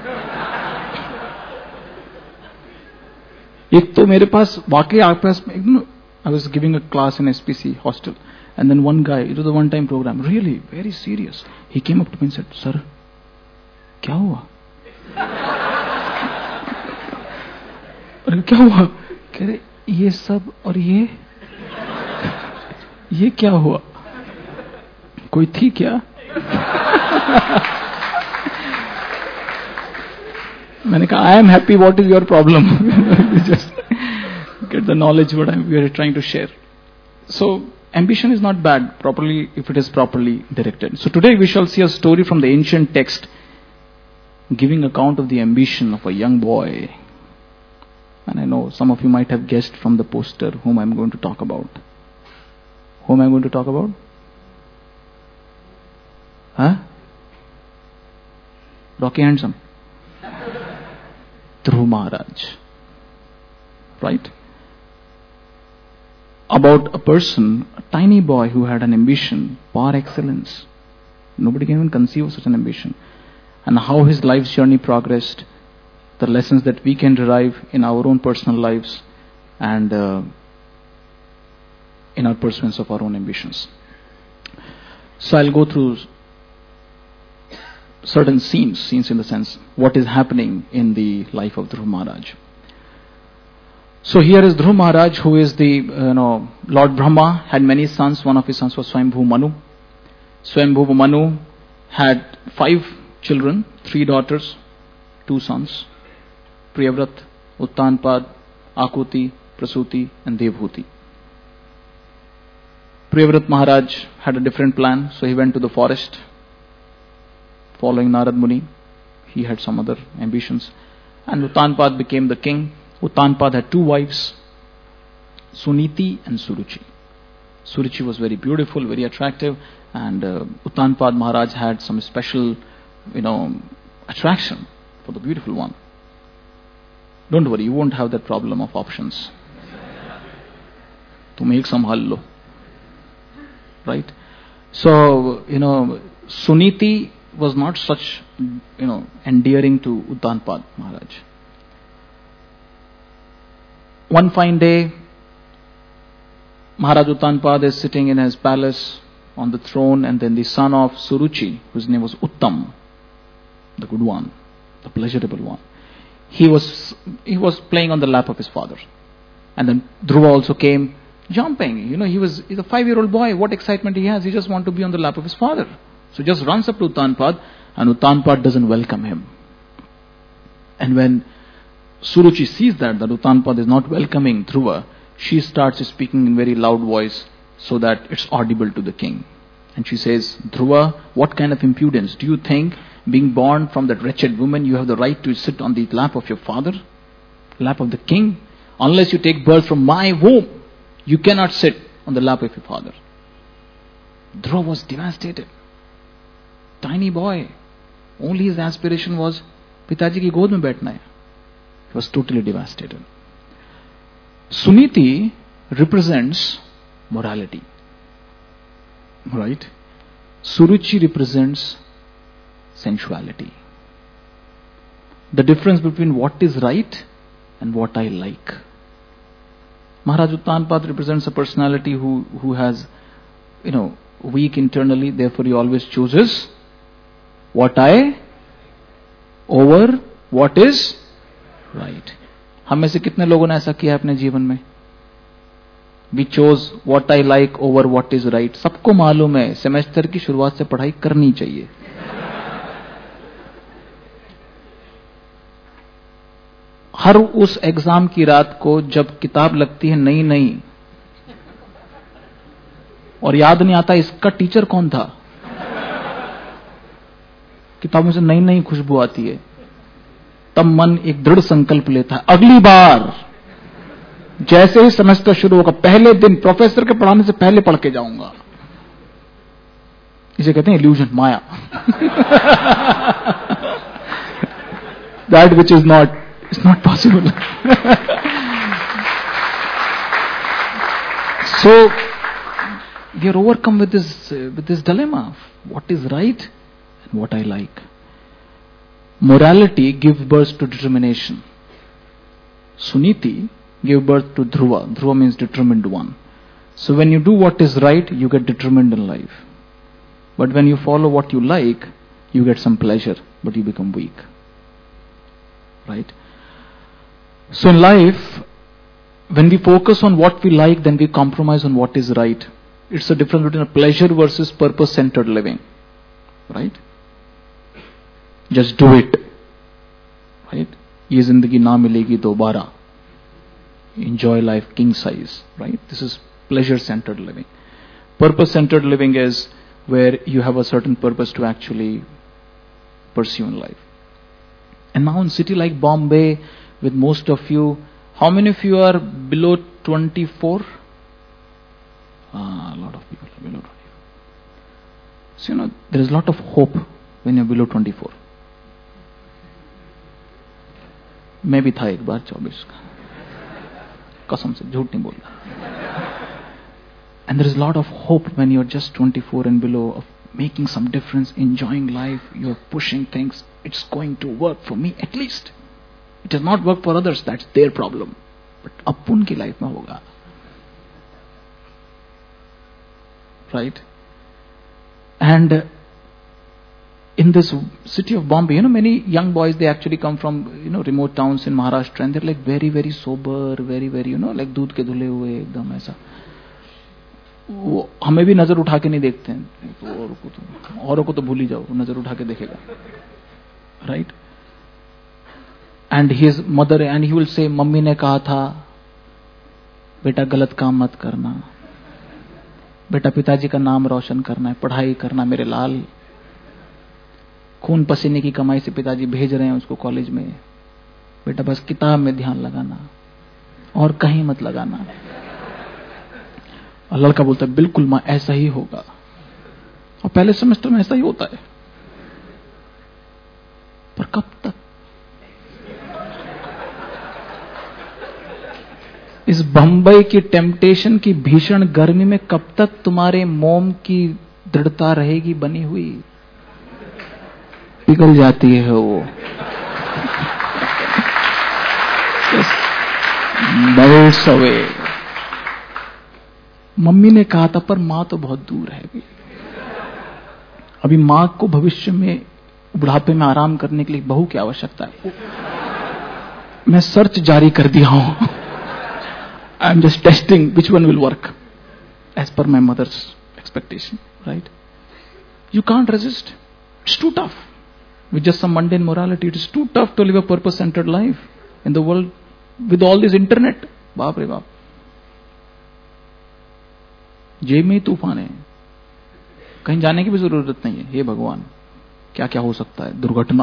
एक तो मेरे पास वाकई आपके पास I was giving a class in SPC hostel, and then one guy, it was a one-time program, really very serious. He came up to me and said, "Sir, क्या हुआ?" क्या हुआ? कह रहे ये सब और ये क्या हुआ? कोई थी क्या? मैंने कहा, I am happy, what is your problem? Just get the knowledge what we are trying to share. So ambition is not bad properly if it is properly directed. So today we shall see a story from the ancient text giving account of the ambition of a young boy. And I know some of you might have guessed from the poster whom I'm going to talk about. Whom I'm going to talk about? Huh? Rocky Handsome. Dhruv Maharaj. Right? About a person, a tiny boy who had an ambition par excellence. Nobody can even conceive of such an ambition. And how his life's journey progressed, the lessons that we can derive in our own personal lives and in our pursuance of our own ambitions. So I'll go through certain scenes in the sense what is happening in the life of Dhruv Maharaj. So here is Dhruv Maharaj, who is the Lord Brahma, had many sons. One of his sons was Swayambhu Manu. Swayambhu Manu had 5 children, 3 daughters, 2 sons, Priyavrat, Uttanpad, Akuti, Prasuti and Devhuti. Priyavrat Maharaj had a different plan, so he went to the forest following Narad Muni. He had some other ambitions. And Uttanpad became the king. Uttanpad had 2 wives, Suniti and Suruchi. Suruchi was very beautiful, very attractive, and Uttanpad Maharaj had some special, attraction for the beautiful one. Don't worry, you won't have that problem of options. Tum ek sambhal lo. Right? So, Suniti was not such, endearing to Uttanpad Maharaj. One fine day, Maharaj Uttanpad is sitting in his palace on the throne, and then the son of Suruchi, whose name was Uttam, the good one, the pleasurable one, he was playing on the lap of his father. And then Dhruva also came jumping. He's a 5-year-old boy. What excitement he has. He just wants to be on the lap of his father. So just runs up to Uttanpad, and Uttanpad doesn't welcome him. And when Suruchi sees that Uttanpad is not welcoming Dhruva, she starts speaking in very loud voice so that it's audible to the king. And she says, Dhruva, what kind of impudence? Do you think being born from that wretched woman, you have the right to sit on the lap of your father? Lap of the king? Unless you take birth from my womb, you cannot sit on the lap of your father. Dhruva was devastated. Tiny boy. Only his aspiration was, Pitaji ki god mein baithna hai. He was totally devastated. Suniti represents morality. Right? Suruchi represents sensuality. The difference between what is right and what I like. Maharaj Uttanpad represents a personality who has, weak internally, therefore he always chooses what I over what is right. हम में से कितने लोगों ने ऐसा किया है अपने जीवन में? We chose what I like over what is right. सबको मालूम है सेमेस्टर की शुरुआत से पढ़ाई करनी चाहिए. हर उस एग्जाम की रात को जब किताब लगती है नई नई और याद नहीं आता इसका टीचर कौन था, किताबों से नई नई खुशबू आती है, तब मन एक दृढ़ संकल्प लेता है, अगली बार जैसे ही सेमेस्टर शुरू होगा पहले दिन प्रोफेसर के पढ़ाने से पहले पढ़ के जाऊंगा. इसे कहते हैं इल्यूजन, माया. That which is not, it's not possible. So we are overcome with this dilemma of what is right and what I like. Morality gives birth to determination. Suniti gave birth to Dhruva. Dhruva means determined one. So when you do what is right, you get determined in life. But when you follow what you like, you get some pleasure, but you become weak. Right? So in life, when we focus on what we like, then we compromise on what is right. It's the difference between a pleasure versus purpose-centered living. Right? Just do it. Right? Ye zindagi na milegi dobara. Enjoy life king size. Right? This is pleasure-centered living. Purpose-centered living is where you have a certain purpose to actually pursue in life. And now in city like Bombay, with most of you, how many of you are below 24? A lot of people are below 24. So there is a lot of hope when you're below 24. मैं भी था एक बार 24 का, कसम से झूठ नहीं बोलना. And there is a lot of hope when you're just 24 and below, of making some difference, enjoying life, you're pushing things. It's going to work for me at least. It does not work for others, that's their problem. But अब उनकी life में होगा. Right? And in this city of Bombay, many young boys, they actually come from, remote towns in Maharashtra, and they're like very, very sober, very, very, like दूध के धुले हुए एकदम ऐसा. वो हमें भी नजर उठा के नहीं देखते हैं, तो औरों को तो भूल ही जाओ, नजर उठा के देखेगा. Right? And his mother, and he will say, mummy ने कहा था बेटा गलत काम मत करना, बेटा पिताजी का नाम रोशन करना है, पढ़ाई करना मेरे लाल, खून पसीने की कमाई से पिताजी भेज रहे हैं उसको कॉलेज में, बेटा बस किताब में ध्यान लगाना और कहीं मत लगाना. और लड़का बोलता है बिल्कुल मां ऐसा ही होगा. और पहले सेमेस्टर में ऐसा ही होता है. पर कब तक? इस बंबई की टेम्पटेशन की भीषण गर्मी में कब तक तुम्हारे मोम की दृढ़ता रहेगी बनी हुई? पिघल जाती है वो. melts away. मम्मी ने कहा था, पर मां तो बहुत दूर है अभी मां को भविष्य में बुढ़ापे में आराम करने के लिए बहू की आवश्यकता है. मैं सर्च जारी कर दिया हूं. I am just testing which one will work as per my mother's expectation. Right? You can't resist. It's too tough. With just some mundane morality, it is too tough to live a purpose-centered life in the world with all this internet. बाप रे बाप, जेब में ही तूफान है, कहीं जाने की भी जरूरत नहीं है. हे भगवान, क्या क्या हो सकता है. दुर्घटना,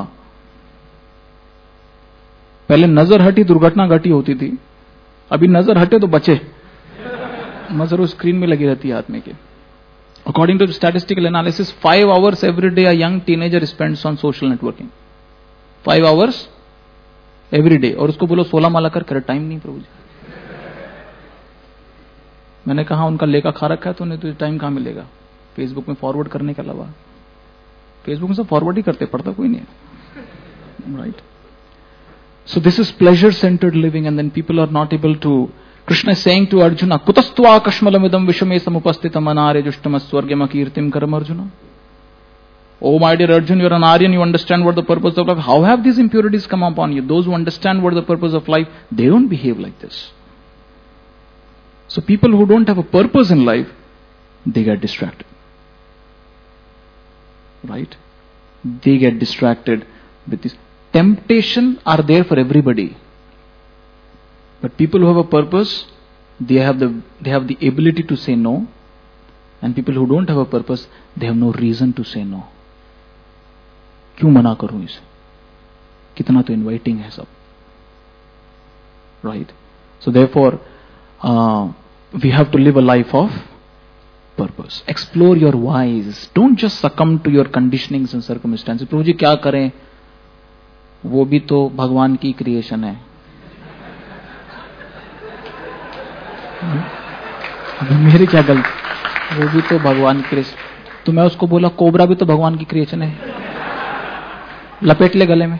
पहले नजर हटी दुर्घटना घटी होती थी, अभी नजर हटे तो बचे. नजर उस स्क्रीन में लगी रहती है आदमी के. According to the statistical analysis, 5 hours every day a young teenager spends on social networking. 5 hours every day. और उसको बोलो 16 माला कर, टाइम नहीं प्रभु जी. मैंने कहा उनका लेखा खा रखा है, तो उन्हें तुझे टाइम कहां मिलेगा फेसबुक में फॉरवर्ड करने के अलावा. फेसबुक में सब फॉरवर्ड ही करते, पढ़ता कोई नहीं है. Right? So this is pleasure centered living, and then people are not able to. Krishna is saying to Arjuna, Kutastva kashmalamidam vishame samupasthitam anarya jushtam swargam kirtim karam Arjuna. Oh my dear Arjuna, you are an Aryan, you understand what the purpose of life. How have these impurities come upon you? Those who understand what the purpose of life, they don't behave like this. So people who don't have a purpose in life, they get distracted. Right? They get distracted with this. Temptation are there for everybody. But people who have a purpose, they have the ability to say no. And people who don't have a purpose, they have no reason to say no. क्यों मना करूं इसे? कितना तो inviting है सब. Right? So therefore, we have to live a life of purpose. Explore your whys. Don't just succumb to your conditionings and circumstances. प्रभु जी क्या करें? वो भी तो भगवान की क्रिएशन है. मेरी क्या गलती? वो भी तो भगवान की क्रिएशन. तो मैं उसको बोला कोबरा भी तो भगवान की क्रिएशन है, लपेट ले गले में.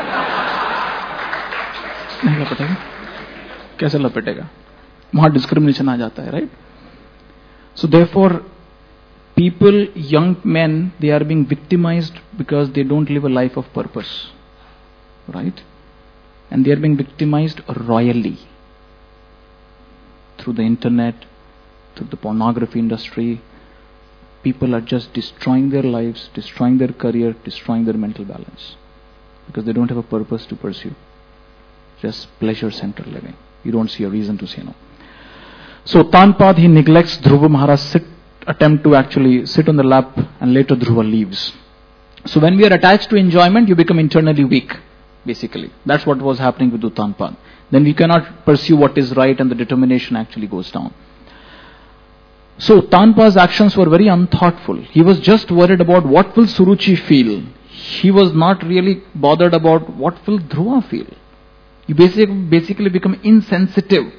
नहीं लपेटेगा. कैसे लपेटेगा? वहां डिस्क्रिमिनेशन आ जाता है. Right? So therefore people, young men, they are being victimized because they don't live a life of purpose. Right? And they are being victimized royally. Through the internet, through the pornography industry, people are just destroying their lives, destroying their career, destroying their mental balance. Because they don't have a purpose to pursue. Just pleasure-centered living. You don't see a reason to say no. So Tanpad, he neglects Dhruva Maharaj's attempt to actually sit on the lap, and later Dhruva leaves. So when we are attached to enjoyment, you become internally weak. basically. That's what was happening with Uttanpad. Then we cannot pursue what is right and the determination actually goes down. So Uttanpad's actions were very unthoughtful. He was just worried about what will Suruchi feel. He was not really bothered about what will Dhruva feel. You basically become insensitive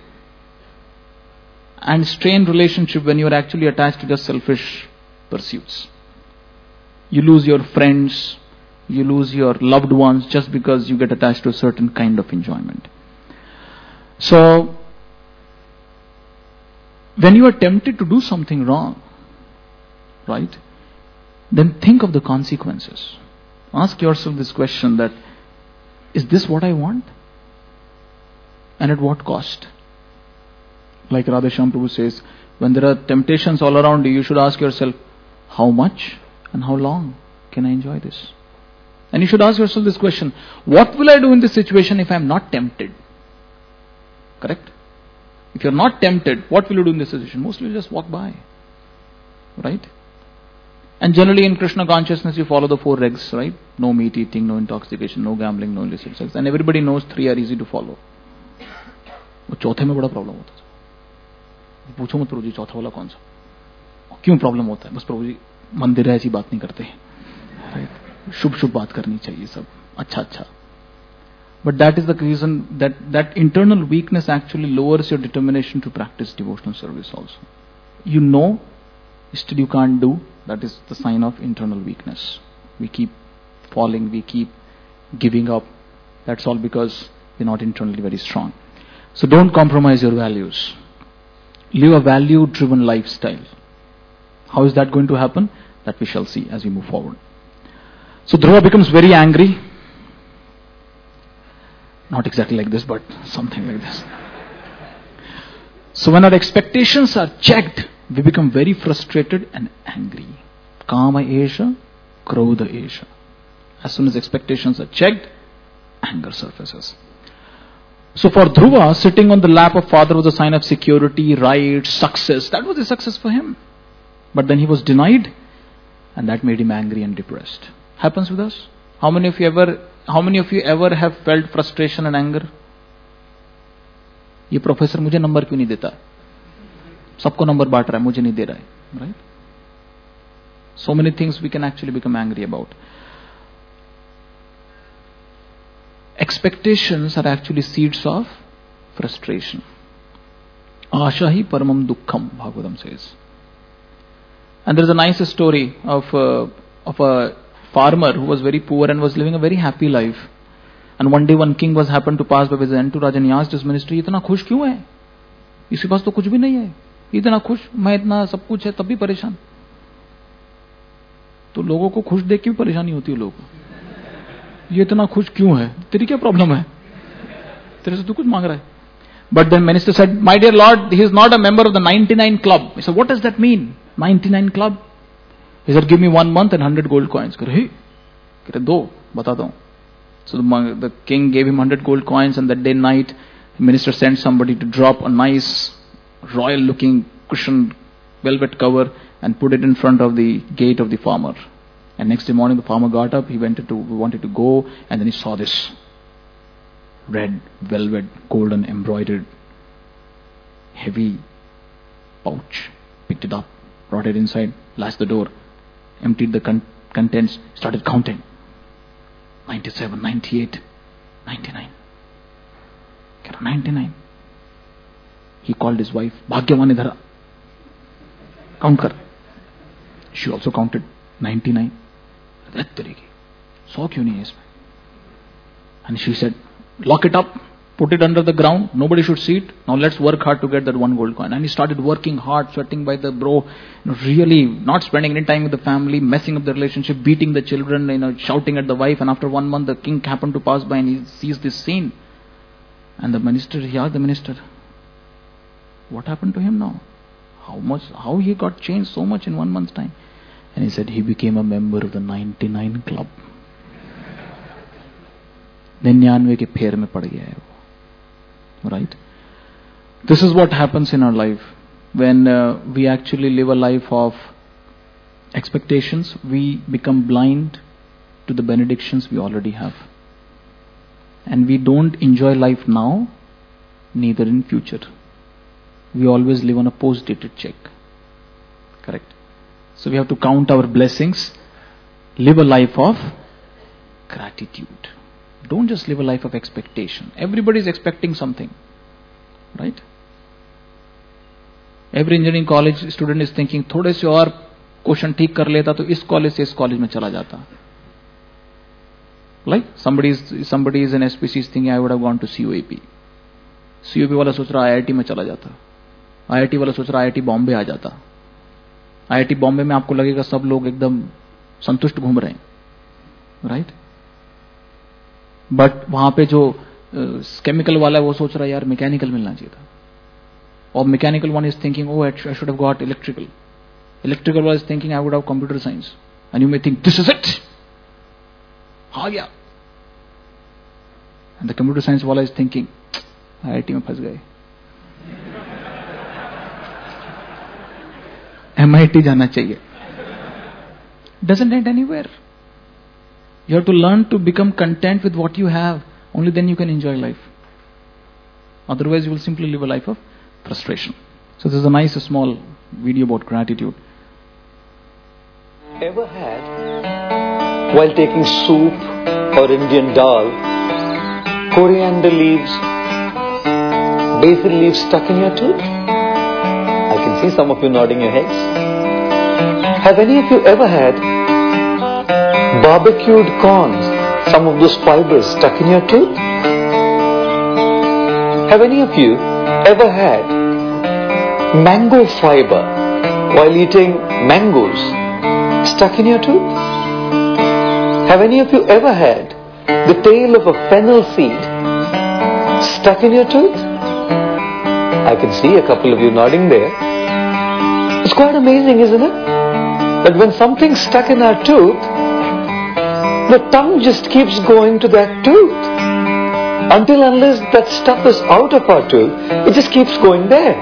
and strain relationship when you are actually attached to just selfish pursuits. You lose your friends, you lose your loved ones just because you get attached to a certain kind of enjoyment. So, when you are tempted to do something wrong, right, then think of the consequences. Ask yourself this question that, is this what I want? And at what cost? Like Radheshyam Prabhu says, when there are temptations all around you, you should ask yourself, how much and how long can I enjoy this? And you should ask yourself this question, what will I do in this situation if I am not tempted? Correct? If you are not tempted, what will you do in this situation? Mostly you just walk by. Right? And generally in Krishna consciousness you follow the 4 regs, right? No meat eating, no intoxication, no gambling, no illicit sex. And everybody knows 3 are easy to follow. वो चौथे में बड़ा problem होता है. पूछो मत प्रभु जी चौथा वाला कौन सा? क्यों प्रॉब्लम होता है? बस प्रभु जी मंदिर है ऐसी बात नहीं करते हैं. राइट? शुभ शुभ बात करनी चाहिए सब. अच्छा अच्छा. But that is the reason that internal weakness actually lowers your determination to practice devotional service also. You know, still you can't do. That is the sign of internal weakness. We keep falling, we keep giving up. That's all because we're not internally very strong. So don't compromise your values. Live a value-driven lifestyle. How is that going to happen? That we shall see as we move forward. So Dhruva becomes very angry. Not exactly like this, but something like this. So when our expectations are checked, we become very frustrated and angry. Kama esha, krodha esha. As soon as expectations are checked, anger surfaces. So for Dhruva, sitting on the lap of father was a sign of security, right, success. That was a success for him. But then he was denied, and that made him angry and depressed. Happens with us. How many of you ever have felt frustration and anger? ये professor मुझे number क्यों नहीं देता? सबको number बांट रहा है, मुझे नहीं दे रहा है. Right? So many things we can actually become angry about. Expectations are actually seeds of frustration. Asha hi paramam dukkham, Bhagavatam says. And there is a nice story of a farmer who was very poor and was living a very happy life. And one day one king was happened to pass by with an entourage and he asked his ministry, इतना खुश क्यों है? इसके पास तो कुछ भी नहीं है. इतना खुश, मैं इतना सब कुछ है तब भी परेशान. तो लोगों को खुश देख के भी परेशानी होती है लोगों को. ये इतना खुश क्यों है? तेरी क्या प्रॉब्लम है? तेरे से तू कुछ मांग रहा है. But the minister said, my dear Lord, he is not a member of the 99 club. He said, what does that mean? 99 club? He said, give me 1 month and 100 gold coins. Hey, do, batata hu. So the king gave him 100 gold coins, and that day night, the minister sent somebody to drop a nice, royal looking cushion velvet cover and put it in front of the gate of the farmer. And next day morning the farmer got up, he wanted to go, and then he saw this red velvet golden embroidered heavy pouch, picked it up, brought it inside, latched the door, emptied the contents, started counting. 97, 98, 99. 99. He called his wife, Bhagyavan idhara. Count kar. She also counted 99. 100 kyun nahi hai isme? And she said, lock it up, put it under the ground, nobody should see it. Now let's work hard to get that 1 gold coin. And he started working hard, sweating by the brow, really not spending any time with the family, messing up the relationship, beating the children, shouting at the wife. And after 1 month, the king happened to pass by and he sees this scene. And he asked the minister, what happened to him now? How he got changed so much in 1 month's time? And he said, he became a member of the 99 club. 99 के फेर में पड़ गया है वो. Right? This is what happens in our life. When we actually live a life of expectations, we become blind to the benedictions we already have. And we don't enjoy life now, neither in future. We always live on a post-dated check. Correct? So we have to count our blessings, live a life of gratitude. Don't just live a life of expectation. Everybody is expecting something. Right? Every engineering college student is thinking, थोड़े से और question ठीक कर लेता तो इस college से इस कॉलेज में चला जाता. Like somebody is in SPC is thinking I would have gone to COAP. COAP वाला सोच रहा IIT में चला जाता. IIT वाला सोच रहा IIT बॉम्बे आ जाता. IIT बॉम्बे में आपको लगेगा सब लोग एकदम संतुष्ट घूम रहे हैं. राइट? बट वहां पे जो केमिकल वाला है वो सोच रहा है यार मैकेनिकल मिलना चाहिए था. और mechanical one is thinking oh I should have got electrical. Electrical one is thinking I would have computer science. And you may think this is it. आ गया. And the computer science वाला is thinking IIT में फंस गए. MIT जाना चाहिए. Doesn't end anywhere. You have to learn to become content with what you have. Only then you can enjoy life. Otherwise, you will simply live a life of frustration. So this is a nice small video about gratitude. Ever had, while taking soup or Indian dal, coriander leaves, basil leaves stuck in your tooth? I can see some of you nodding your heads. Have any of you ever had barbecued corns, some of those fibers stuck in your tooth? Have any of you ever had mango fiber while eating mangoes stuck in your tooth? Have any of you ever had the tail of a fennel seed stuck in your tooth? I can see a couple of you nodding there. It's quite amazing, isn't it? That when something's stuck in our tooth, the tongue just keeps going to that tooth. Until unless that stuff is out of our tooth, it just keeps going there.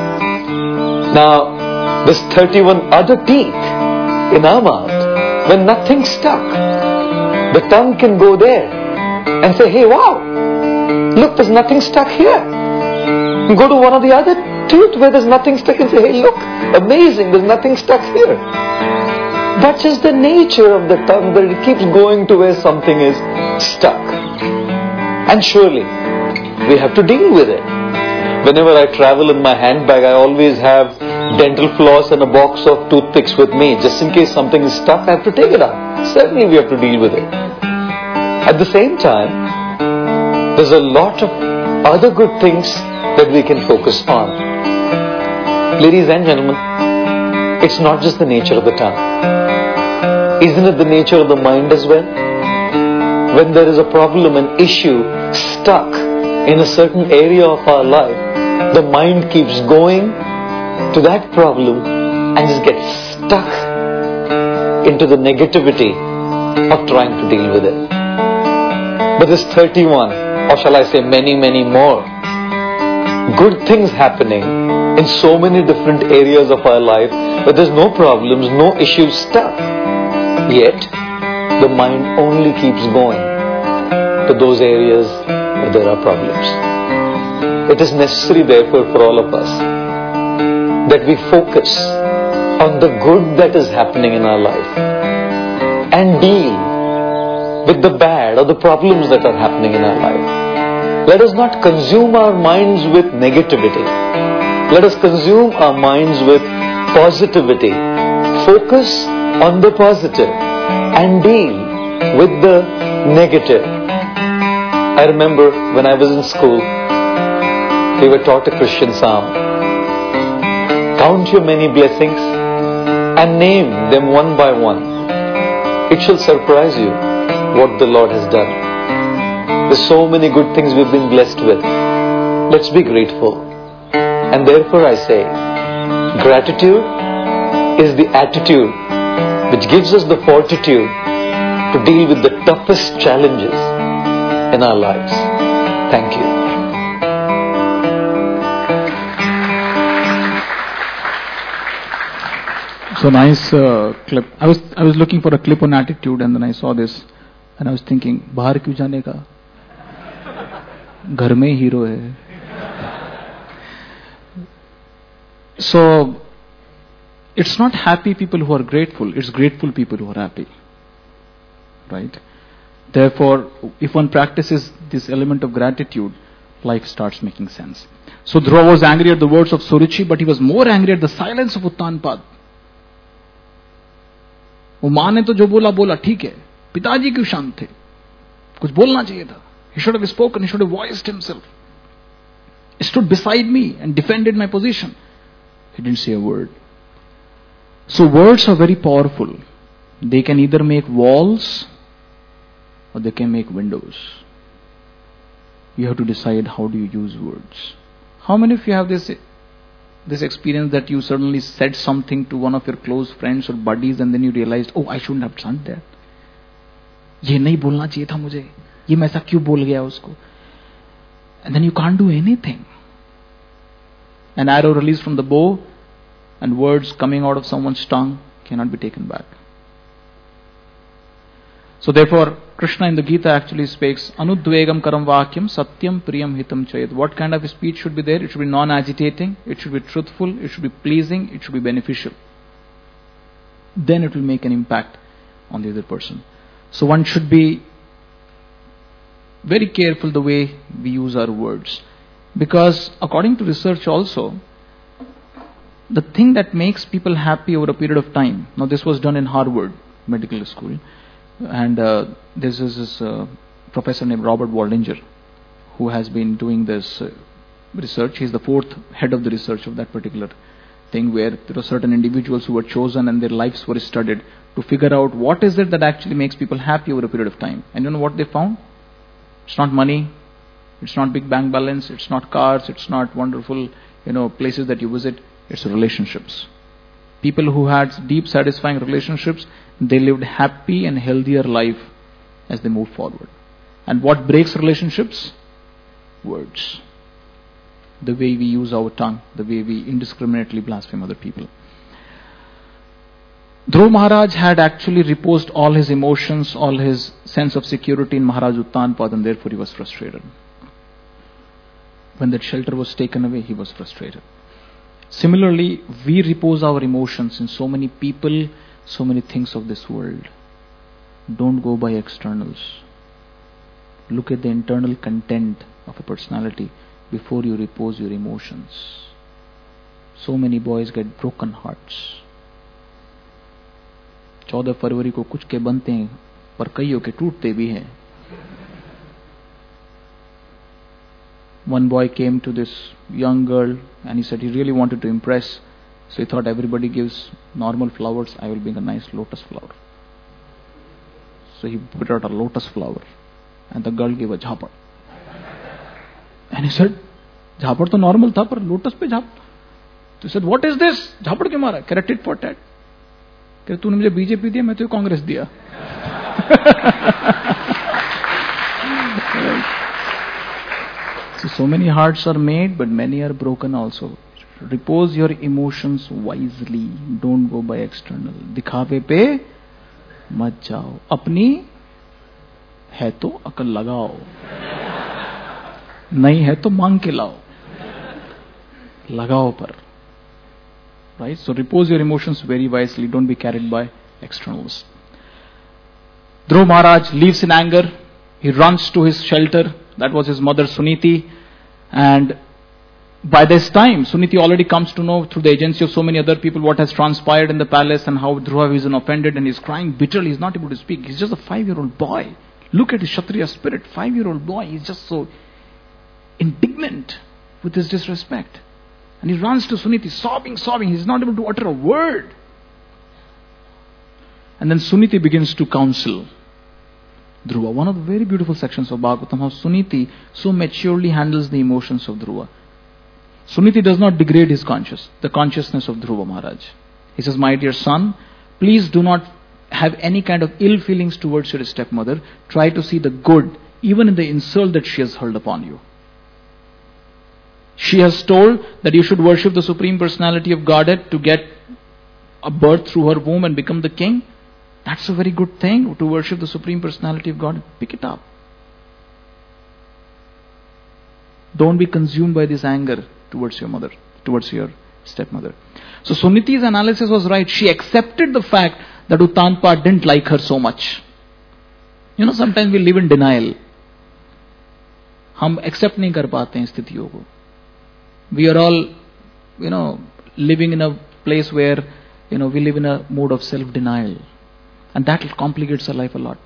Now, there's 31 other teeth in our mouth. When nothing's stuck, the tongue can go there and say, hey, wow, look, there's nothing stuck here. Go to one of the other teeth where there's nothing stuck and say, hey, look, amazing, there's nothing stuck here. That's just the nature of the tongue, that it keeps going to where something is stuck. And surely, we have to deal with it. Whenever I travel in my handbag, I always have dental floss and a box of toothpicks with me. Just in case something is stuck, I have to take it out. Certainly we have to deal with it. At the same time, there's a lot of other good things that we can focus on. Ladies and gentlemen, it's not just the nature of the tongue. Isn't it the nature of the mind as well? When there is a problem, an issue stuck in a certain area of our life, the mind keeps going to that problem and just gets stuck into the negativity of trying to deal with it. But there's 31, or shall I say many, many more good things happening in so many different areas of our life, but there's no problems, no issues stuck. Yet, the mind only keeps going to those areas where there are problems. It is necessary, therefore, for all of us that we focus on the good that is happening in our life and deal with the bad or the problems that are happening in our life. Let us not consume our minds with negativity. Let us consume our minds with positivity. Focus on the positive and deal with the negative. I remember when I was in school, we were taught a Christian psalm. Count your many blessings and name them one by one. It shall surprise you what the Lord has done. There's so many good things we've been blessed with. Let's be grateful. And therefore I say, gratitude is the attitude which gives us the fortitude to deal with the toughest challenges in our lives. Thank you. So nice clip. I was looking for a clip on attitude, and then I saw this, and I was thinking, bahar kyun jane ka? घर में hero है. So, it's not happy people who are grateful, it's grateful people who are happy. Right? Therefore, if one practices this element of gratitude, life starts making sense. So Dhruva was angry at the words of Suruchi, but he was more angry at the silence of Uttanpad. वो माँ ने तो जो बोला बोला, ठीक है. पिताजी क्यों शांत थे? कुछ बोलना चाहिए था. He should have spoken, he should have voiced himself. He stood beside me and defended my position. He didn't say a word. So words are very powerful. They can either make walls or they can make windows. You have to decide how do you use words. How many of you have this experience that you suddenly said something to one of your close friends or buddies and then you realized, oh, I shouldn't have done that. ये नहीं बोलना चाहिए था मुझे. ये मैं ऐसा क्यों बोल गया उसको? And then you can't do anything. An arrow released from the bow and words coming out of someone's tongue cannot be taken back. So therefore, Krishna in the Gita actually speaks, Anudvegam karam vakyam satyam priyam hitam chayat. What kind of speech should be there? It should be non-agitating, it should be truthful, it should be pleasing, it should be beneficial. Then it will make an impact on the other person. So one should be very careful the way we use our words. Because according to research also, the thing that makes people happy over a period of time, now this was done in Harvard Medical School, and this is this professor named Robert Waldinger who has been doing this research. He is the fourth head of the research of that particular thing, where there were certain individuals who were chosen and their lives were studied to figure out what is it that actually makes people happy over a period of time. And you know what they found? It's not money, it's not big bank balance, it's not cars, it's not wonderful, places that you visit. It's relationships. People who had deep, satisfying relationships, they lived happy and healthier life as they moved forward. And what breaks relationships? Words. The way we use our tongue, the way we indiscriminately blaspheme other people. Dhruva Maharaj had actually reposed all his emotions, all his sense of security in Maharaj Uttanpad, and therefore he was frustrated. When that shelter was taken away, he was frustrated. Similarly, we repose our emotions in so many people, so many things of this world. Don't go by externals. Look at the internal content of a personality before you repose your emotions. So many boys get broken hearts. 14 फरवरी को कुछ के बनते हैं, पर कईयों के टूटते भी हैं. One boy came to this young girl and he said he really wanted to impress. So he thought everybody gives normal flowers, I will bring a nice lotus flower. So he put out a lotus flower and the girl gave a jhapad. And he said, jhapad to normal tha, par lotus pe jhapad. So he said, what is this? Jhapad kyun mara? Keh tit for tat. Keh tune mujhe BJP diya, main tujhe Congress diya. So many hearts are made, but many are broken also. Repose your emotions wisely. Don't go by external. दिखावे पे मत जाओ. अपनी है तो अकल लगाओ. नहीं है तो मांग के लाओ. लगाओ पर. Right? So repose your emotions very wisely. Don't be carried by externals. Dhruva Maharaj leaves in anger. He runs to his shelter. That was his mother Suniti. And by this time, Suniti already comes to know through the agency of so many other people what has transpired in the palace and how Dhruva is offended and he's crying bitterly. He's not able to speak. He's just a 5-year-old boy. Look at his Kshatriya spirit. 5-year-old boy. He's just so indignant with his disrespect. And he runs to Suniti, sobbing. He's not able to utter a word. And then Suniti begins to counsel Dhruva. One of the very beautiful sections of Bhagavatam, how Suniti so maturely handles the emotions of Dhruva. Suniti does not degrade his the consciousness of Dhruva Maharaj. He says, my dear son, please do not have any kind of ill feelings towards your stepmother. Try to see the good, even in the insult that she has hurled upon you. She has told that you should worship the Supreme Personality of Godhead to get a birth through her womb and become the king. That's a very good thing, to worship the Supreme Personality of God. Pick it up. Don't be consumed by this anger towards your mother, towards your stepmother. So Suniti's analysis was right. She accepted the fact that Uttanpa didn't like her so much. Sometimes we live in denial. हम accept नहीं कर पाते हैं स्थितियों को. We are all, living in a place where, we live in a mode of self-denial. And that complicates our life a lot.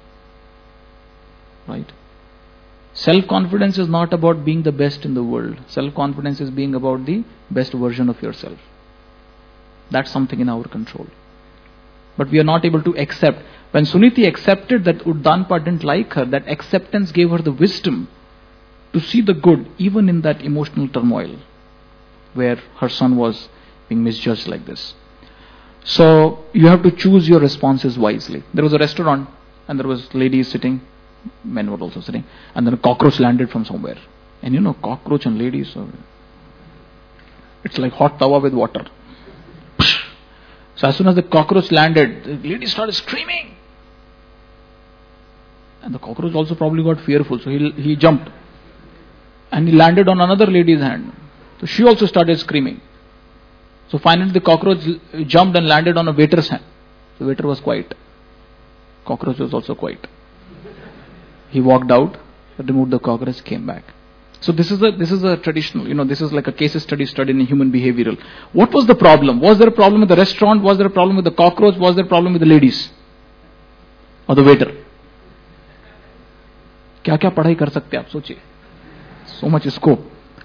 Right? Self-confidence is not about being the best in the world. Self-confidence is being about the best version of yourself. That's something in our control. But we are not able to accept. When Suniti accepted that Uddanpa didn't like her, that acceptance gave her the wisdom to see the good even in that emotional turmoil where her son was being misjudged like this. So you have to choose your responses wisely. There was a restaurant and there was ladies sitting, men were also sitting, and then a cockroach landed from somewhere. And cockroach and ladies, it's like hot tawa with water. So as soon as the cockroach landed, the lady started screaming. And the cockroach also probably got fearful, so he jumped. And he landed on another lady's hand. So she also started screaming. So finally the cockroach jumped and landed on a waiter's hand. The waiter was quiet. Cockroach was also quiet. He walked out, removed the cockroach, came back. So this is a traditional, this is like a case study studied in human behavioral. What was the problem? Was there a problem with the restaurant? Was there a problem with the cockroach? Was there a problem with the ladies? Or the waiter? क्या-क्या पढ़ाई कर सकते आप सोचिए. So much scope.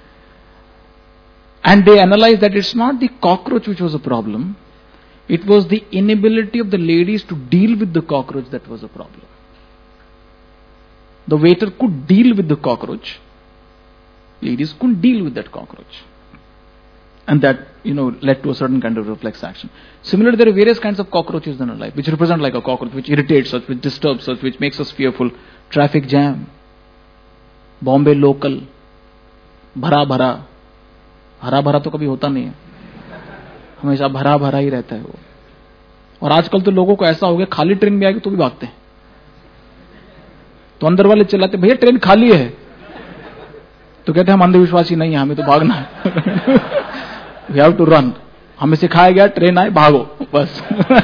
And they analyzed that it's not the cockroach which was a problem. It was the inability of the ladies to deal with the cockroach that was a problem. The waiter could deal with the cockroach. Ladies couldn't deal with that cockroach. And that, led to a certain kind of reflex action. Similarly, there are various kinds of cockroaches in our life, which represent like a cockroach, which irritates us, which disturbs us, which makes us fearful. Traffic jam. Bombay local. भरा भरा. हरा भरा तो कभी होता नहीं है. हमेशा भरा भरा ही रहता है वो. और आजकल तो लोगों को ऐसा हो गया, खाली ट्रेन में आएगी तो भी भागते हैं. तो अंदर वाले चिल्लाते, भैया ट्रेन खाली है. तो कहते हैं हम अंधविश्वासी नहीं है, हमें तो भागना है. We have to run. हमें सिखाया गया ट्रेन आए भागो बस.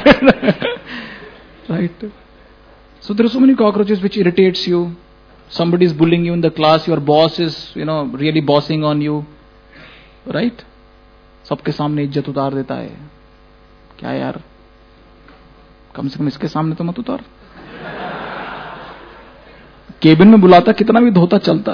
Right? So there are so many cockroaches which irritates you. Somebody is bullying you in the class. Your boss is, really bossing on you. Right? सबके सामने इज्जत उतार देता है. क्या यार? कम से कम इसके सामने तो मत उतार. केबिन में बुलाता कितना भी धोता चलता.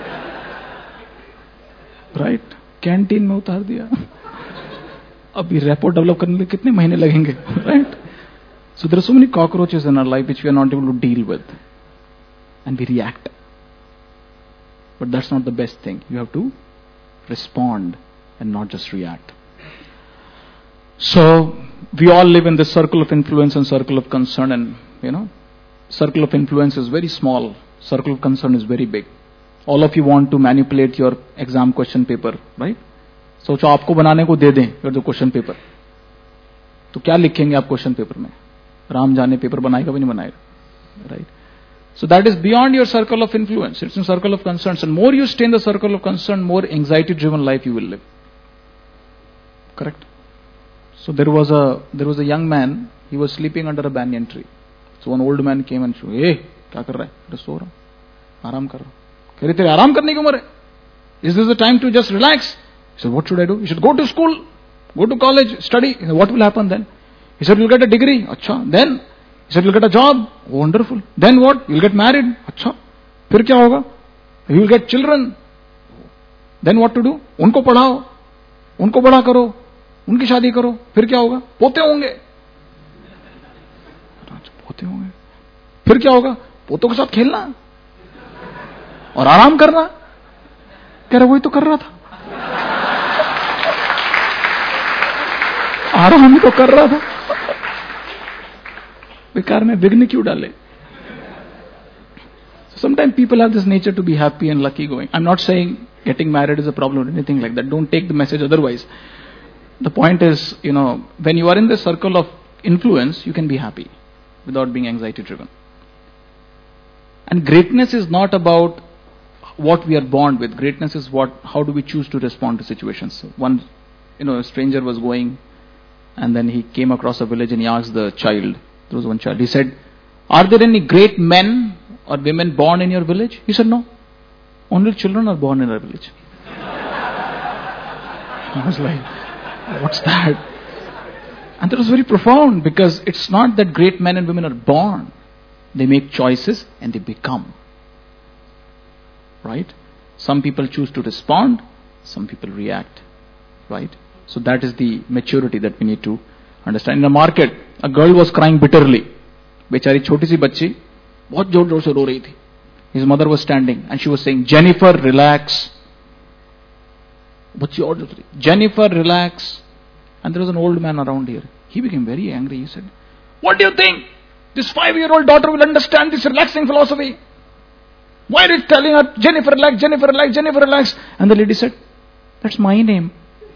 राइट? कैंटीन में उतार दिया. अभी रेपो डेवलप करने में कितने महीने लगेंगे. Right? So there are so many cockroaches in our life which we are not able to deal with. And we react. But that's not the best thing. You have to respond and not just react. So we all live in this circle of influence and circle of concern, and circle of influence is very small, circle of concern is very big. All of you want to manipulate your exam question paper, right? सोचो आपको बनाने को दे दें your question paper, तो क्या लिखेंगे आप question paper में? राम जाने पेपर बनाएगा भी नहीं बनाएगा, right? So that is beyond your circle of influence. It's in circle of concerns, and more you stay in the circle of concern, more anxiety-driven life you will live. Correct? So there was a young man. He was sleeping under a banyan tree. So one old man came and said, "Hey, क्या कर रहा है?" "अरे सो रहा हूँ, आराम कर रहा हूँ." कह रहे तेरे आराम करने की उम्र है? Is this the time to just relax? He said, "What should I do?" He said, "Go to school, go to college, study." He said, "What will happen then?" He said, "You'll get a degree." "अच्छा." Then he said, "You'll get a job." "Wonderful." "Then what?" "You'll get married." "अच्छा." "फिर क्या होगा?" "You'll get children." "Then what to do?" "उनको पढ़ाओ, उनको बड़ा करो, उनकी शादी करो." "फिर क्या होगा?" "पोते होंगे." "पोते होंगे." "फिर क्या होगा?" "पोतों के साथ खेलना और आराम करना." कह रहा वही तो कर रहा था, आराम तो कर रहा था, बेकार में विघ्न क्यों डाले? Sometimes people have this nature to be happy and lucky going. I'm not saying getting married is a problem or anything like that. Don't take the message otherwise. The point is, when you are in the circle of influence, you can be happy without being anxiety driven. And greatness is not about what we are born with. Greatness is how do we choose to respond to situations. One, a stranger was going, and then he came across a village and he asked the child, there was one child, he said, are there any great men or women born in your village? He said, no. Only children are born in our village. I was like, what's that? And that was very profound, because it's not that great men and women are born. They make choices and they become. Right? Some people choose to respond, some people react. Right? So that is the maturity that we need to understand. In the market, a girl was crying bitterly. बेचारी छोटी सी बच्ची बहुत जोर जोर से रो रही थी. His mother was standing and she was saying, Jennifer, relax. बच्ची और जोर से, Jennifer, relax. And there was an old man around here. He became very angry. He said, what do you think? This 5-year-old daughter will understand this relaxing philosophy? Why are you telling her, Jennifer, relax, Jennifer, relax, Jennifer, relax? And the lady said, that's my name.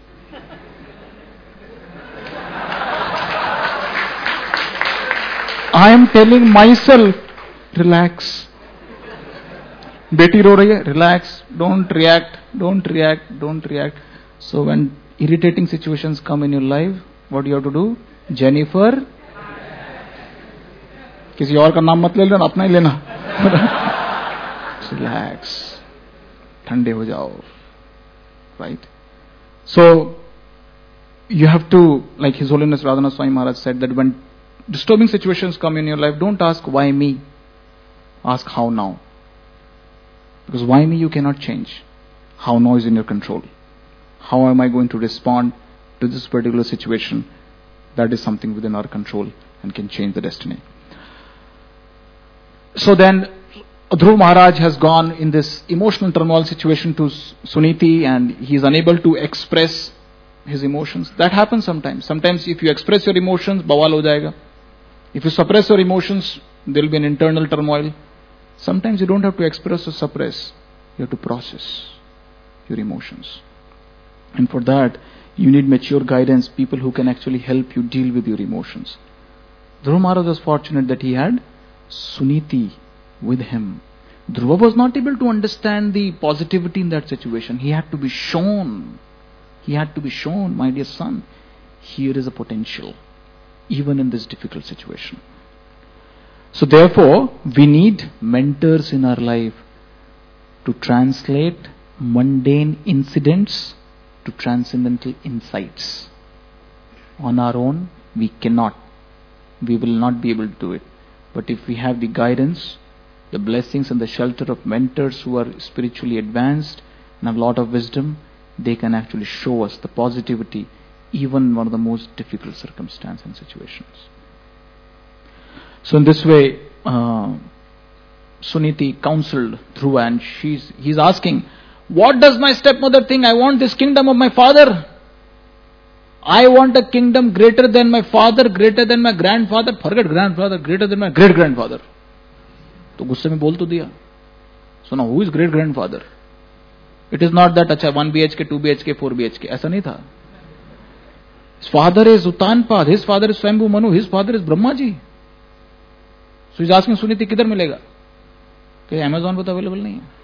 I am telling myself, relax. Beti ro rahi hai, relax, don't react, don't react, don't react. So when irritating situations come in your life, what do you have to do? Jennifer, किसी और का नाम मत ले लेना, अपना ही लेना. Relax, ठंडे हो जाओ. Right? So you have to, like His Holiness Radhanath Swami Maharaj said, that when disturbing situations come in your life, don't ask why me, ask how now. Because why me you cannot change. How now is in your control. How am I going to respond to this particular situation? That is something within our control and can change the destiny. So then Dhruv Maharaj has gone in this emotional turmoil situation to Suniti, and he is unable to express his emotions. That happens sometimes. Sometimes if you express your emotions, bawal ho jayega. If you suppress your emotions, there will be an internal turmoil. Sometimes you don't have to express or suppress. You have to process your emotions. And for that, you need mature guidance, people who can actually help you deal with your emotions. Dhruva Maharaj was fortunate that he had Suniti with him. Dhruva was not able to understand the positivity in that situation. He had to be shown. He had to be shown, my dear son, here is a potential, even in this difficult situation. So therefore, we need mentors in our life to translate mundane incidents to transcendental insights. On our own, we cannot. We will not be able to do it. But if we have the guidance, the blessings and the shelter of mentors who are spiritually advanced and have a lot of wisdom, they can actually show us the positivity even in one of the most difficult circumstances and situations. So in this way, Suniti counseled Dhruva, and he's asking, what does my stepmother think? I want this kingdom of my father. I want a kingdom greater than my father, greater than my grandfather. Forget grandfather, greater than my great-grandfather. तो गुस्से में बोल तो दिया. So now who is great-grandfather? It is not that, अच्छा 1 BHK, 2 BHK, 4 BHK. ऐसा नहीं था. His father is Uttanpad. His father is Swayambhu Manu. His father is Brahma Ji. So he's asking Suniti, किधर मिलेगा? कि Amazon पर तो available नहीं है.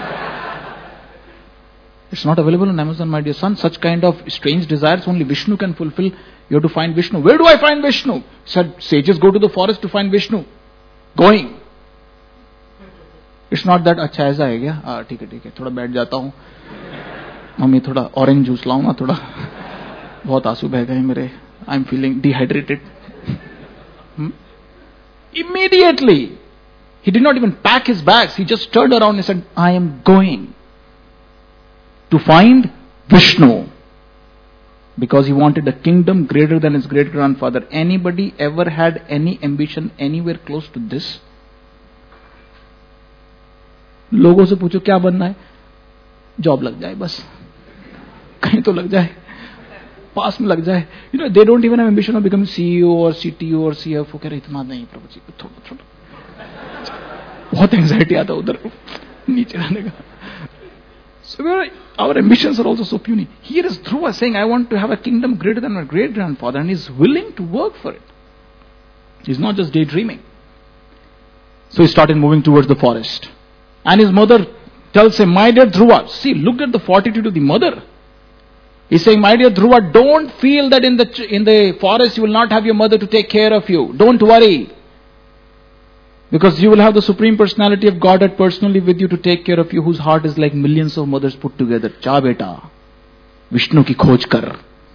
It's not available on Amazon, my dear son. Such kind of strange desires only Vishnu can fulfill. You have to find Vishnu. Where do I find Vishnu? He said, sages go to the forest to find Vishnu. Going. It's not that, अच्छा ऐसा है क्या? ठीक है, थोड़ा बैठ जाता हूँ. मम्मी थोड़ा ऑरेंज जूस लाऊं ना थोड़ा. बहुत आंसू बह गए मेरे. I'm feeling dehydrated. Immediately, he did not even pack his bags. He just turned around and said, I am going to find Vishnu, because he wanted a kingdom greater than his great-grandfather. Anybody ever had any ambition anywhere close to this? लोगों से पूछो क्या बनना है? Job लग जाए बस, कहीं तो लग जाए, पास में लग जाए. You know, they don't even have ambition of becoming CEO or CTO or CFO. कह रहे इतना नहीं प्रभु जी, थोड़ा बहुत एंजाइटी आता उधर नीचे आने का. So our ambitions are also so puny. Here is Dhruva saying, I want to have a kingdom greater than my great-grandfather, and he's willing to work for it. He's not just daydreaming. So he started moving towards the forest. And his mother tells him, my dear Dhruva, see, look at the fortitude of the mother. He's saying, my dear Dhruva, don't feel that in the forest you will not have your mother to take care of you. Don't worry. Because you will have the Supreme Personality of Godhead personally with you to take care of you, whose heart is like millions of mothers put together. Cha beta, Vishnu ki khoj kar.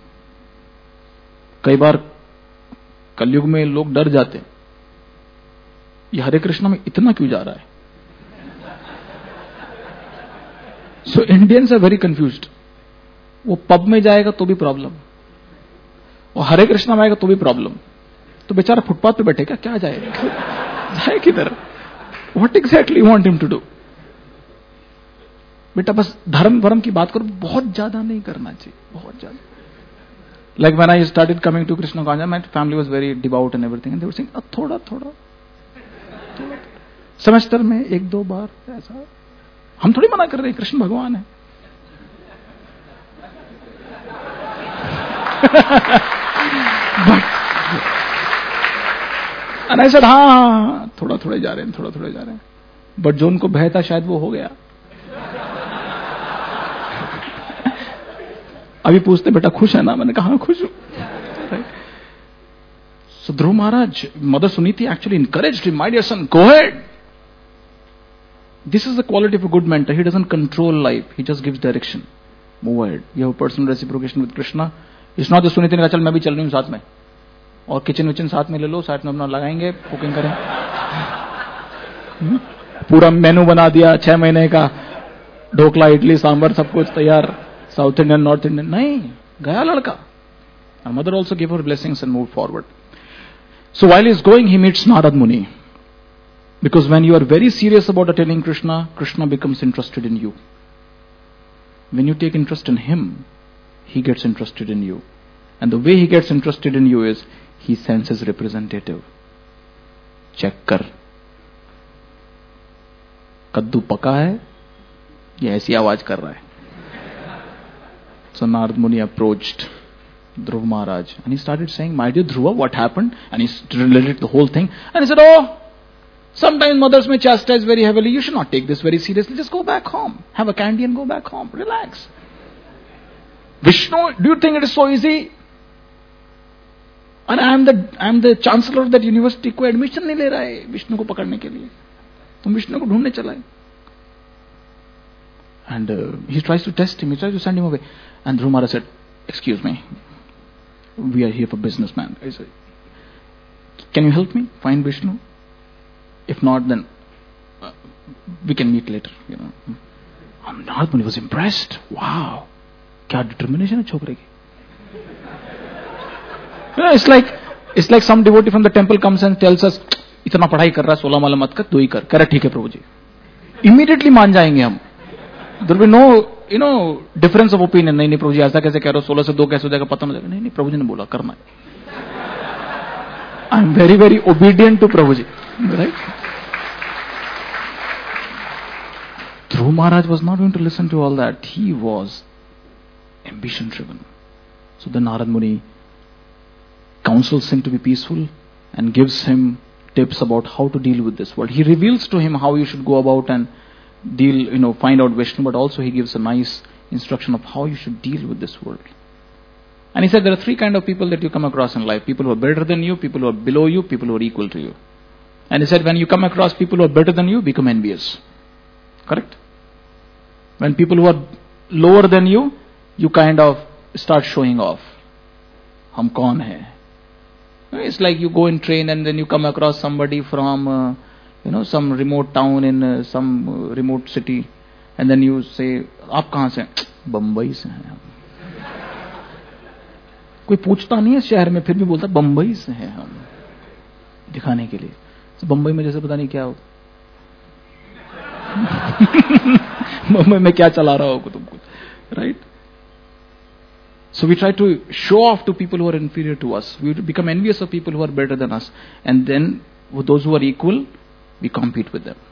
कई बार कलयुग में लोग डर जाते हैं, ये हरे कृष्णा में इतना क्यों जा रहा है? So Indians are very confused. वो पब में जाएगा तो भी प्रॉब्लम, और हरे कृष्णा में आएगा तो भी प्रॉब्लम. तो बेचारा फुटपाथ पे बैठेगा, क्या जाएगा, जाए किधर? What exactly you want him to do? बेटा बस धर्म वरम की बात करो, बहुत ज्यादा नहीं करना चाहिए, बहुत ज्यादा. Like when I started coming to Krishna Consciousness, my family was very devout and everything, and they were saying, थोड़ा थोड़ा सेमेस्टर में 1-2 बार ऐसा. हम थोड़ी मना कर रहे हैं, कृष्ण भगवान है. And I said, हाँ थोड़ा थोड़ा जा रहे हैं, थोड़ा थोड़ा जा रहे हैं. बट जो उनको भय था शायद वो हो गया. अभी पूछते, बेटा खुश है ना? मैंने कहा हाँ खुश हूं. So Dhruva Maharaj, Mother Suniti actually encouraged him, my dear son, go ahead. This is the quality of a good mentor. He doesn't control life, he just gives direction. Move ahead. You have personal reciprocation with Krishna. It's not the Suniti ने कहा चल मैं भी चल रही हूँ साथ में, और किचन विचन साथ में ले लो, साथ में अपना लगाएंगे, कुकिंग करें. पूरा मेनू बना दिया 6 महीने का, ढोकला इडली सांभर सब कुछ तैयार, साउथ इंडियन नॉर्थ इंडियन. नहीं, गया लड़का. And mother also gave her blessings and moved forward. So while he is going, he meets Narad Muni. Because when you are very serious about attaining Krishna, Krishna becomes interested in you. When you take interest in him, he gets interested in you. And the way he gets interested in you is, he sends his representative. Check kar. कद्दू पका है, ये ऐसी आवाज कर रहा है. So Narad Muni approached Dhruva Maharaj and he started saying, my dear Dhruva, what happened? And he related the whole thing. And he said, oh, sometimes mothers may chastise very heavily. You should not take this very seriously. Just go back home. Have a candy and go back home. Relax. Vishnu, do you think it is so easy? And I am the chancellor of that university. कोई admission नहीं ले रहा है विष्णु को पकड़ने के लिए. तुम विष्णु को ढूंढने चला है. And he tries to test him. He tries to send him away. And Dhruva Maharaj said, excuse me, we are here for business, man. I said, can you help me find Vishnu? If not, then we can meet later. You know. And Narad Muni was impressed. Wow, क्या determination है छोकरे की. It's like some devotee from the temple comes and tells us, इतना पढ़ाई कर रहा है, 16 माला मत कर, 2 ही कर. कह रहा ठीक है प्रभु जी. Immediately मान जाएंगे हम. There will be no, difference of opinion. नहीं प्रभु जी ऐसा कैसे कह रहे हो, 16 से 2 कैसे हो जाएगा, पता नहीं जाएगा. नहीं प्रभु जी ने बोला करना है. I am very very obedient to Prabhu ji, right? Dhruva Maharaj was not going to listen to all that. He was ambition driven. So the Narad Muni counsels him to be peaceful and gives him tips about how to deal with this world. He reveals to him how you should go about and deal, find out Vishnu, but also he gives a nice instruction of how you should deal with this world. And he said there are 3 kinds of people that you come across in life. People who are better than you, people who are below you, people who are equal to you. And he said when you come across people who are better than you, become envious. Correct? When people who are lower than you, you kind of start showing off. Hum kaun hai? It's like you go in train and then you come across somebody from some remote town in some remote city, and then you say, "Aap kahan se?" "Bombay se hain hum." कोई पूछता नहीं है शहर में, फिर भी बोलता बम्बई से हैं हम, दिखाने के लिए. तो बम्बई में जैसे पता नहीं क्या हो, बम्बई में क्या चला रहा हो तुमको, right? So we try to show off to people who are inferior to us. We become envious of people who are better than us, and then with those who are equal, we compete with them.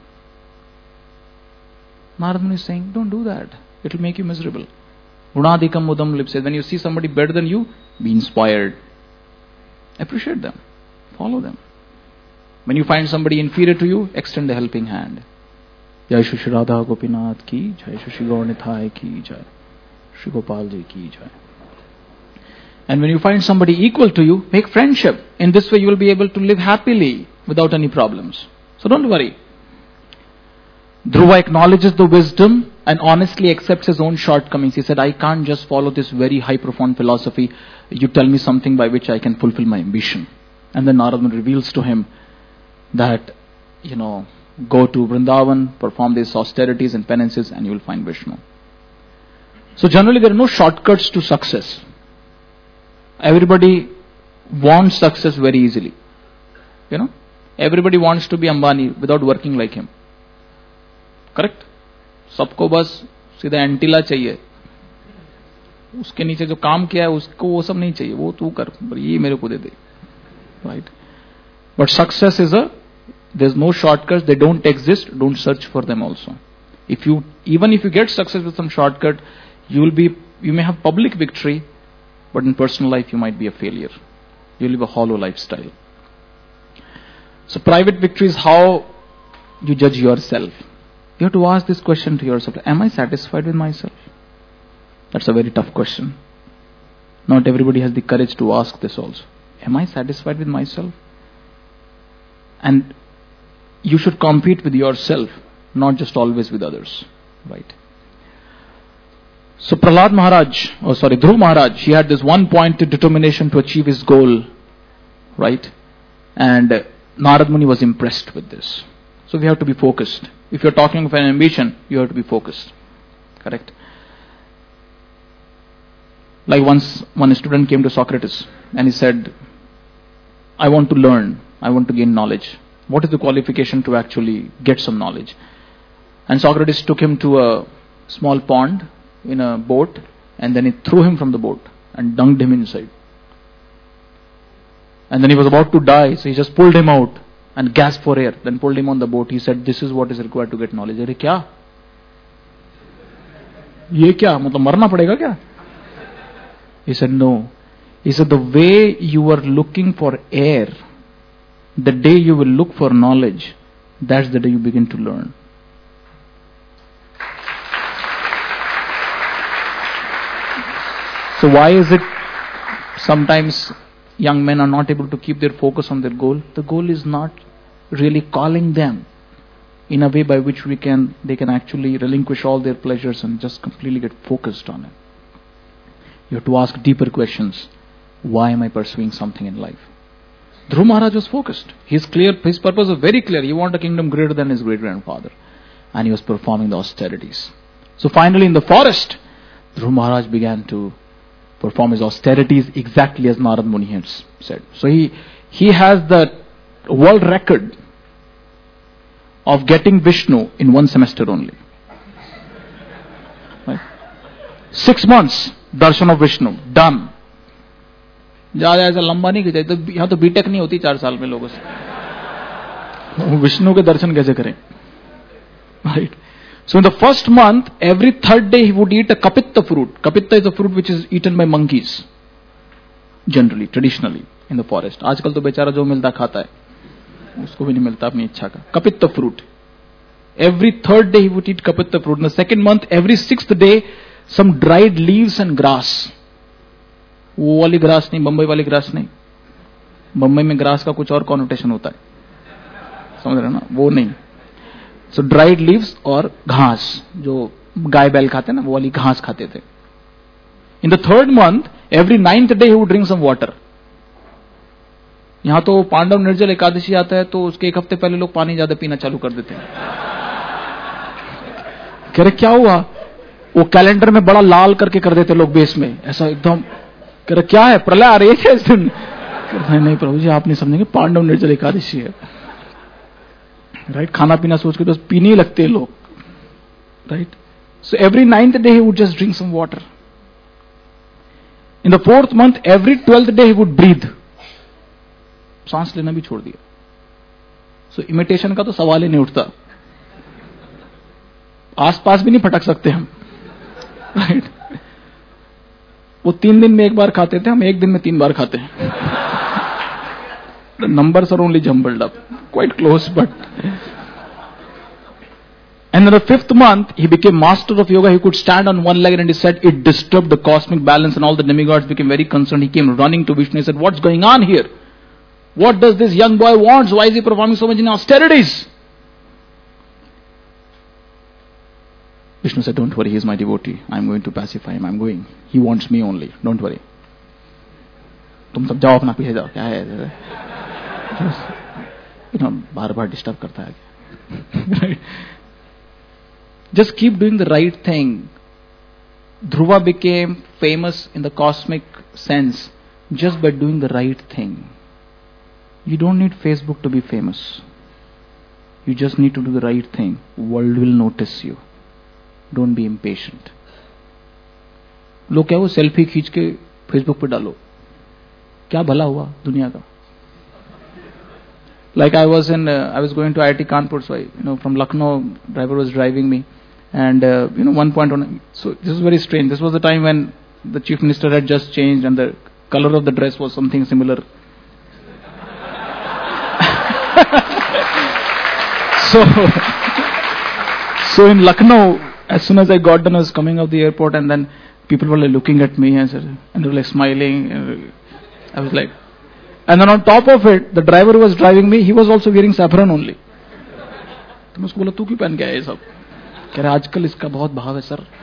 Narad Muni is saying, don't do that. It will make you miserable. Gunadikam mudam lipse. When you see somebody better than you, be inspired. Appreciate them. Follow them. When you find somebody inferior to you, extend a helping hand. जय श्री राधा गोपीनाथ की जय, श्री गौर निताय की जय, श्री गोपाल जी की जय. And when you find somebody equal to you, make friendship. In this way you will be able to live happily without any problems. So don't worry. Dhruva acknowledges the wisdom and honestly accepts his own shortcomings. He said, I can't just follow this very high profound philosophy. You tell me something by which I can fulfill my ambition. And then Narada reveals to him that, go to Vrindavan, perform these austerities and penances, and you will find Vishnu. So generally there are no shortcuts to success. Everybody wants success very easily. Everybody wants to be Ambani without working like him. Correct? सबको बस सीधा एंटीला चाहिए, उसके नीचे जो काम किया है उसको वो सब नहीं चाहिए, वो तू कर, ये मेरे को दे दे. Right? But success is there's no shortcuts, they don't exist, don't search for them also. Even if you get success with some shortcut, you may have public victory, but in personal life you might be a failure. You live a hollow lifestyle. So private victory is how you judge yourself. You have to ask this question to yourself. Am I satisfied with myself? That's a very tough question. Not everybody has the courage to ask this also. Am I satisfied with myself? And you should compete with yourself, not just always with others. Right? So Dhruva Maharaj, he had this one-pointed determination to achieve his goal, right? And Narad Muni was impressed with this. So we have to be focused. If you're talking of an ambition, you have to be focused. Correct? Like once one student came to Socrates and he said, I want to learn, I want to gain knowledge. What is the qualification to actually get some knowledge? And Socrates took him to a small pond in a boat, and then he threw him from the boat and dunked him inside. And then he was about to die, so he just pulled him out and gasped for air, then pulled him on the boat. He said, this is what is required to get knowledge. Arey kya? Ye kya? Matlab marna padega kya? He said, no. He said, the way you are looking for air, the day you will look for knowledge, that's the day you begin to learn. So why is it sometimes young men are not able to keep their focus on their goal? The goal is not really calling them in a way by which they can actually relinquish all their pleasures and just completely get focused on it. You have to ask deeper questions. Why am I pursuing something in life? Dhruva Maharaj was focused. His purpose was very clear. He wanted a kingdom greater than his great-grandfather. And he was performing the austerities. So finally in the forest, Dhruva Maharaj began to perform his austerities exactly as Narad Muni had said. So he has the world record of getting Vishnu in one semester only. Right? 6 months, darshan of Vishnu, done. ज़्यादा ऐसा लंबा नहीं खींचा, तो यहाँ तो BTech नहीं होती 4 साल में लोगों से. विष्णु के दर्शन कैसे करें? Right? So in the first month, every third day he would eat a kapitta fruit. Kapitta is a fruit which is eaten by monkeys. Generally, traditionally, in the forest. आजकल तो बेचारा जो मिलता खाता है, उसको भी नहीं मिलता अपनी इच्छा का. Kapitta fruit. Every third day he would eat kapitta fruit. In the second month, every 6th day, some dried leaves and grass. वो वाली ग्रास नहीं, बम्बई वाली ग्रास नहीं. बम्बई में ग्रास का कुछ और कॉनोटेशन होता है, समझ रहे ना? वो नहीं. So dried leaves और घास, जो गाय बैल खाते हैं ना, वो वाली घास खाते थे. In the third month, every 9th day he would drink some water. यहां तो पांडव निर्जल एकादशी आता है तो उसके 1 हफ्ते पहले लोग पानी ज्यादा पीना चालू कर देते हैं. कह रहे क्या हुआ? वो कैलेंडर में बड़ा लाल करके कर देते लोग बेस में, ऐसा एकदम. कह रहे क्या है, प्रलय आ रही है क्या इस दिन? नहीं प्रभु जी, आप नहीं समझेंगे, पांडव निर्जल एकादशी है. राइट? खाना पीना सोच के तो पीने ही लगते हैं लोग. Right? So every 9th day he would just drink some water. In the 4th month, every 12th day he would breathe. सांस लेना भी छोड़ दिया. सो इमिटेशन का तो सवाल ही नहीं उठता. आसपास भी नहीं फटक सकते हम. राइट? वो 3 दिन में 1 बार खाते थे, हम 1 दिन में 3 बार खाते हैं. The numbers are only jumbled up, quite close, but And in the 5th month, he became master of yoga. He could stand on one leg, and he said it disturbed the cosmic balance, and all the demigods became very concerned. He came running to Vishnu. He said, what's going on here? What does this young boy want? Why is he performing so much in austerities? Vishnu said, don't worry, he is my devotee. I'm going to pacify him. I'm going. He wants me only. Don't worry. तुम सब जाओ अपना पीछे जाओ. क्या है? बार-बार disturb करता है. Just keep doing the right thing. Dhruva became famous in the cosmic sense just by doing the right thing. You don't need Facebook to be famous. You just need to do the right thing. World will notice you. Don't be impatient. लोग क्या वो selfie खींच के Facebook पे डालो. क्या भला हुआ दुनिया का? Like I was going to IIT Kanpur, so from Lucknow, driver was driving me, and one point on. So this is very strange. This was the time when the chief minister had just changed, and the color of the dress was something similar. So in Lucknow, as soon as I got done, I was coming out the airport, and then people were like looking at me and they were like smiling. And I was like, and then on top of it, the driver who was driving me, he was also wearing saffron only. तो मैं उसको बोला तू क्यों पहन के आया ये सब? कह रहा आजकल इसका बहुत भाव है सर.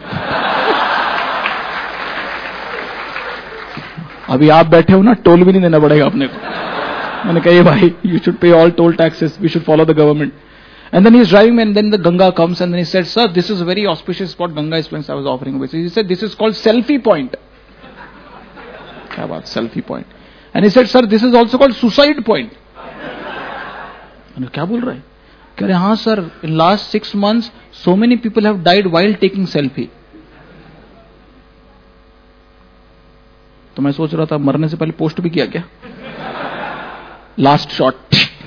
अभी आप बैठे हो ना, टोल भी नहीं देना पड़ेगा अपने को. मैंने कहा ये भाई, you should pay all toll taxes. We should follow the government. And then he's driving me, and then the Ganga comes, and then he said, sir, this is a very auspicious spot. Ganga is place I was offering away. So he said, this is called Selfie Point. क्या बात, Selfie Point. And he said, sir, this is also called Suicide Point. क्या बोल रहा है? कह रहे हाँ sir, in last 6 months, so many people have died while taking selfie. तो मैं सोच रहा था मरने से पहले पोस्ट भी किया क्या? Last shot.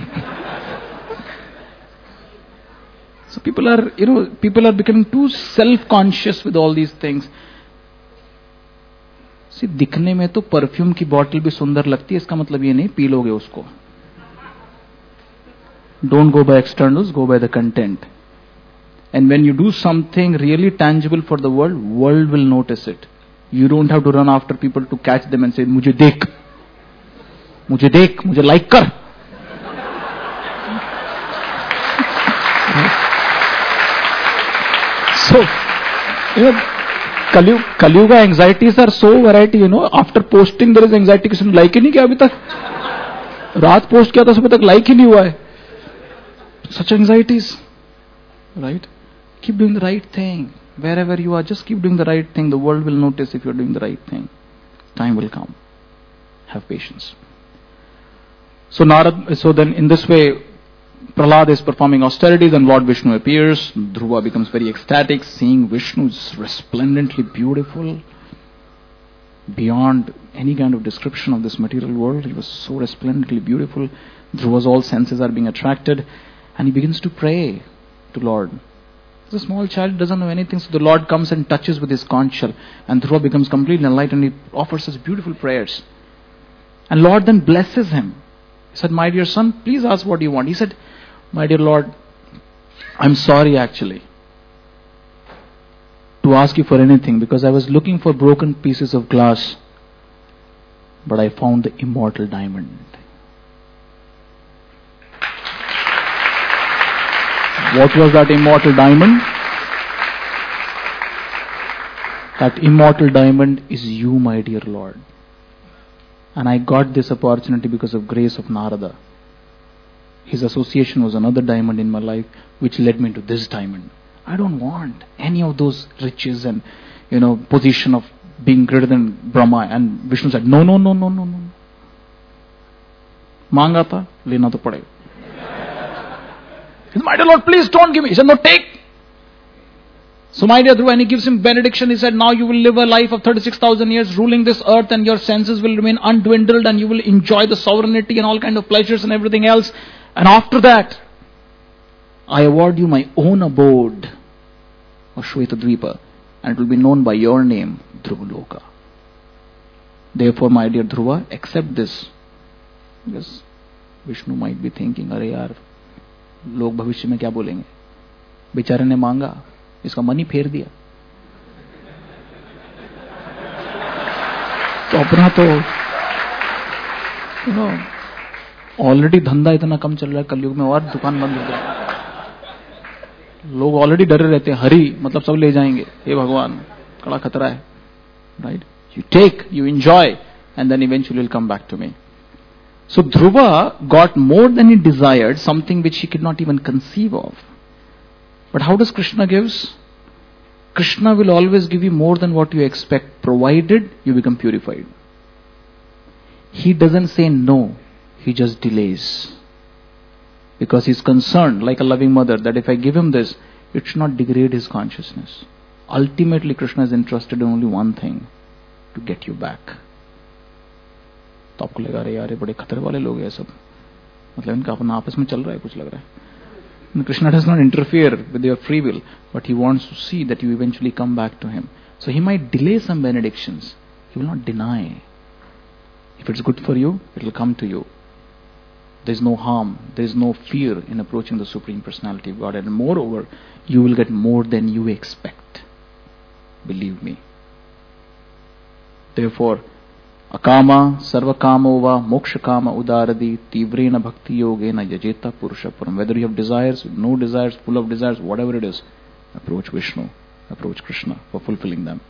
So people are becoming too self-conscious with all these things. See, दिखने में तो परफ्यूम की बॉटल भी सुंदर लगती है, इसका मतलब ये नहीं पी लोगे उसको. Don't go by externals, go by the content. And when you do something really tangible for the world will notice it. You don't have to run after people to catch them and say, मुझे देख, मुझे like कर. So, Kaliyuga anxieties are so variety, after posting there is anxiety, किसी ने like ही नहीं किया अभी तक. रात पोस्ट किया था, सुबह तक like ही नहीं हुआ है. Such anxieties, right? Keep doing the right thing. Wherever you are, just keep doing the right thing. The world will notice if you're doing the right thing. Time will come. Have patience. So then in this way, Prahlad is performing austerities and Lord Vishnu appears. Dhruva becomes very ecstatic, seeing Vishnu is resplendently beautiful. Beyond any kind of description of this material world, he was so resplendently beautiful. Dhruva's all senses are being attracted, and he begins to pray to Lord. The small child doesn't know anything, so the Lord comes and touches with his conch shell, and Dhruva becomes completely enlightened, and he offers us beautiful prayers. And Lord then blesses him. He said, my dear son, please ask what you want. He said, my dear Lord, I'm sorry actually to ask you for anything, because I was looking for broken pieces of glass, but I found the immortal diamond. What was that immortal diamond? That immortal diamond is you, my dear Lord. And I got this opportunity because of grace of Narada. His association was another diamond in my life, which led me to this diamond. I don't want any of those riches and, position of being greater than Brahma. And Vishnu said, no. Manga tha, lena to padega. He said, my dear Lord, please don't give me. He said, no, take. So my dear Dhruva, and he gives him benediction. He said, now you will live a life of 36,000 years ruling this earth, and your senses will remain undwindled, and you will enjoy the sovereignty and all kind of pleasures and everything else. And after that, I award you my own abode of Shvetadvipa, and it will be known by your name, Dhruvaloka. Therefore, my dear Dhruva, accept this. Because Vishnu might be thinking, अरे यार, लोग भविष्य में क्या बोलेंगे? बेचारे ने मांगा, इसका मन ही फेर दिया। तो अपना तो ऑलरेडी धंधा इतना कम चल रहा है कलयुग में, और दुकान बंद हो जाए। लोग ऑलरेडी डरे रहते हैं, हरी मतलब सब ले जाएंगे, हे भगवान बड़ा खतरा है, right? You take, you enjoy, and then eventually will come back to me. So Dhruva got more than he desired, something which he could not even conceive of. But how does Krishna gives? Krishna will always give you more than what you expect, provided you become purified. He doesn't say no, he just delays. Because he's concerned, like a loving mother, that if I give him this, it should not degrade his consciousness. Ultimately, Krishna is interested in only one thing, to get you back. तो आपको लगा रहे यार ये बड़े खतरे वाले लोग हैं सब, मतलब इनका अपना आपस में चल रहा है कुछ लग रहा है। Krishna does not interfere with your free will, but he wants to see that you eventually come back to him. So he might delay some benedictions, he will not deny. If it's good for you, it will come to you. There is no harm, there is no fear in approaching the Supreme Personality of God, and moreover, you will get more than you expect. Believe me. Therefore, akama sarvakamo va mokshakama udaradi tivrena bhakti yogena yajeta purushapuram. Whether you have desires, no desires, full of desires, whatever it is, approach Vishnu, approach Krishna for fulfilling them.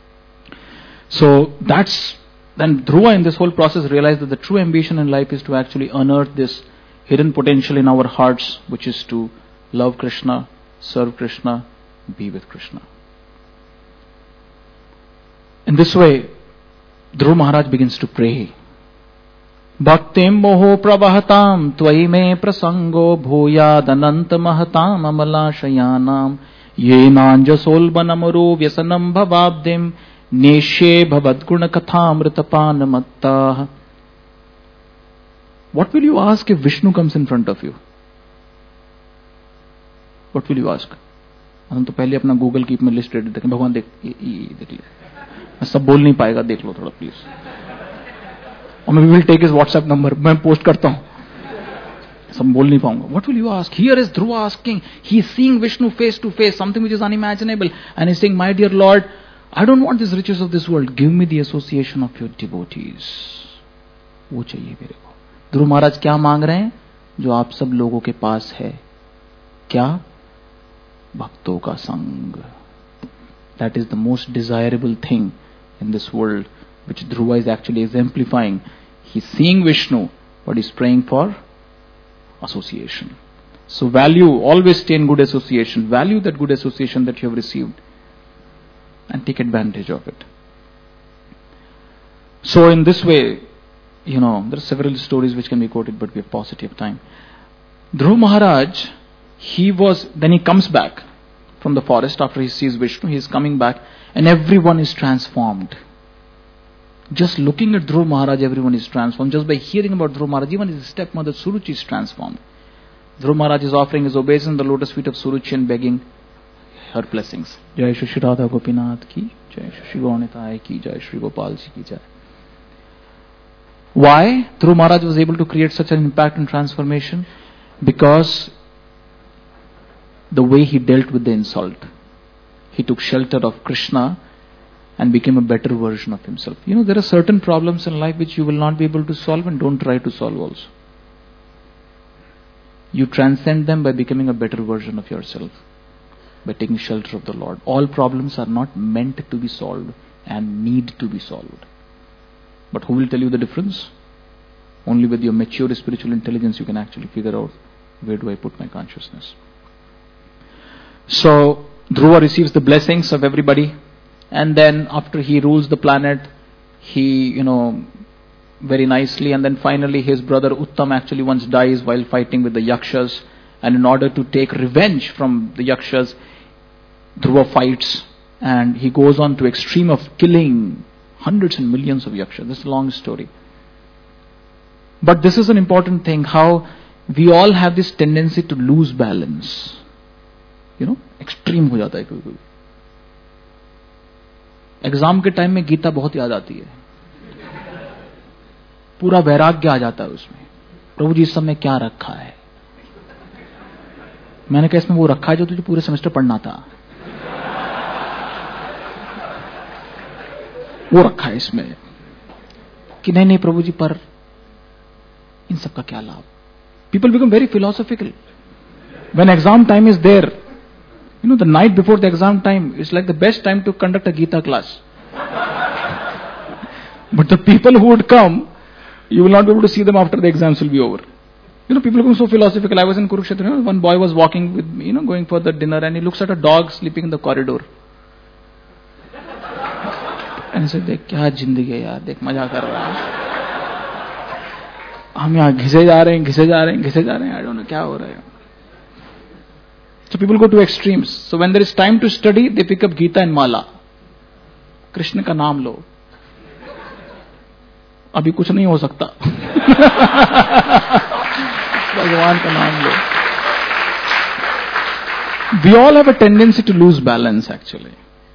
So then Dhruva in this whole process realized that the true ambition in life is to actually unearth this hidden potential in our hearts, which is to love Krishna, serve Krishna, be with Krishna. In this way, Dhruva Maharaj begins to pray. Bhaktim moho pravahatam tvai me prasango bhuyad ananta mahatam amala shayanam yenanjasolbanamaro vyasanam bhavabdim neshe bhavadguna kathamritapan matta. What will you ask if Vishnu comes in front of you? What will you ask? हम तो पहले अपना Google Keep में list ready देखें, भगवान देख ले, मैं सब बोल नहीं पाएगा, देख लो थोड़ा प्लीज, और मैं will take his WhatsApp number, मैं पोस्ट करता हूं, सब बोल नहीं पाऊंगा. What will you ask? Here is Dhruv asking, he is seeing Vishnu face to face, something which is unimaginable, and he is saying, my dear lord, I don't want this riches of this world, give me the association of your devotees. वो चाहिए मेरे को. ध्रुव महाराज क्या मांग रहे हैं? जो आप सब लोगों के पास है. क्या? भक्तों का संग. That is the most desirable thing in this world, which Dhruva is actually exemplifying. He's seeing Vishnu, but he's praying for association. So value, always stay in good association. Value that good association that you have received and take advantage of it. So in this way, there are several stories which can be quoted, but we have paucity of time. Dhruva Maharaj, then he comes back from the forest after he sees Vishnu. He is coming back and everyone is transformed. Just looking at Dhruva Maharaj, everyone is transformed. Just by hearing about Dhruva Maharaj, even his stepmother Suruchi is transformed. Dhruva Maharaj is offering his obeisance in the lotus feet of Suruchi and begging her blessings. Jai Shri Radha Gopinath ki Jai, Shri Gaunitai ki Jai, Shri Gopal ji ki Jai. Why Dhruva Maharaj was able to create such an impact and transformation? Because the way he dealt with the insult. He took shelter of Krishna and became a better version of himself. There are certain problems in life which you will not be able to solve, and don't try to solve also. You transcend them by becoming a better version of yourself, by taking shelter of the Lord. All problems are not meant to be solved and need to be solved. But who will tell you the difference? Only with your mature spiritual intelligence you can actually figure out, where do I put my consciousness. So Dhruva receives the blessings of everybody, and then after he rules the planet, he, very nicely, and then finally his brother Uttam actually once dies while fighting with the Yakshas, and in order to take revenge from the Yakshas, Dhruva fights, and he goes on to extreme of killing hundreds and millions of Yakshas. This is a long story. But this is an important thing, how we all have this tendency to lose balance. Extreme हो जाता है कोई कोई. Exam के time में गीता बहुत याद आती है, पूरा वैराग्य आ जाता है उसमें. प्रभु जी इस समय क्या रखा है, मैंने कहा इसमें वो रखा है जो तुझे पूरे सेमेस्टर पढ़ना था, वो रखा है इसमें कि नहीं नहीं प्रभु जी, पर इन सब का क्या लाभ? People become very philosophical. When exam time is there, the night before the exam time is like the best time to conduct a Gita class. But the people who would come, you will not be able to see them after the exams will be over. People become so philosophical. I was in Kurukshetra, one boy was walking with me, going for the dinner, and he looks at a dog sleeping in the corridor. And he said, देख क्या जिंदगी है यार, देख मजा कर रहा है, हम यहाँ घिसे जा रहे हैं, I don't know क्या हो रहा है. So people go to extremes. So when there is time to study, they pick up Gita and Mala. Krishna का नाम लो, अभी कुछ नहीं हो सकता. भगवान का नाम लो. We all have a tendency to lose balance actually.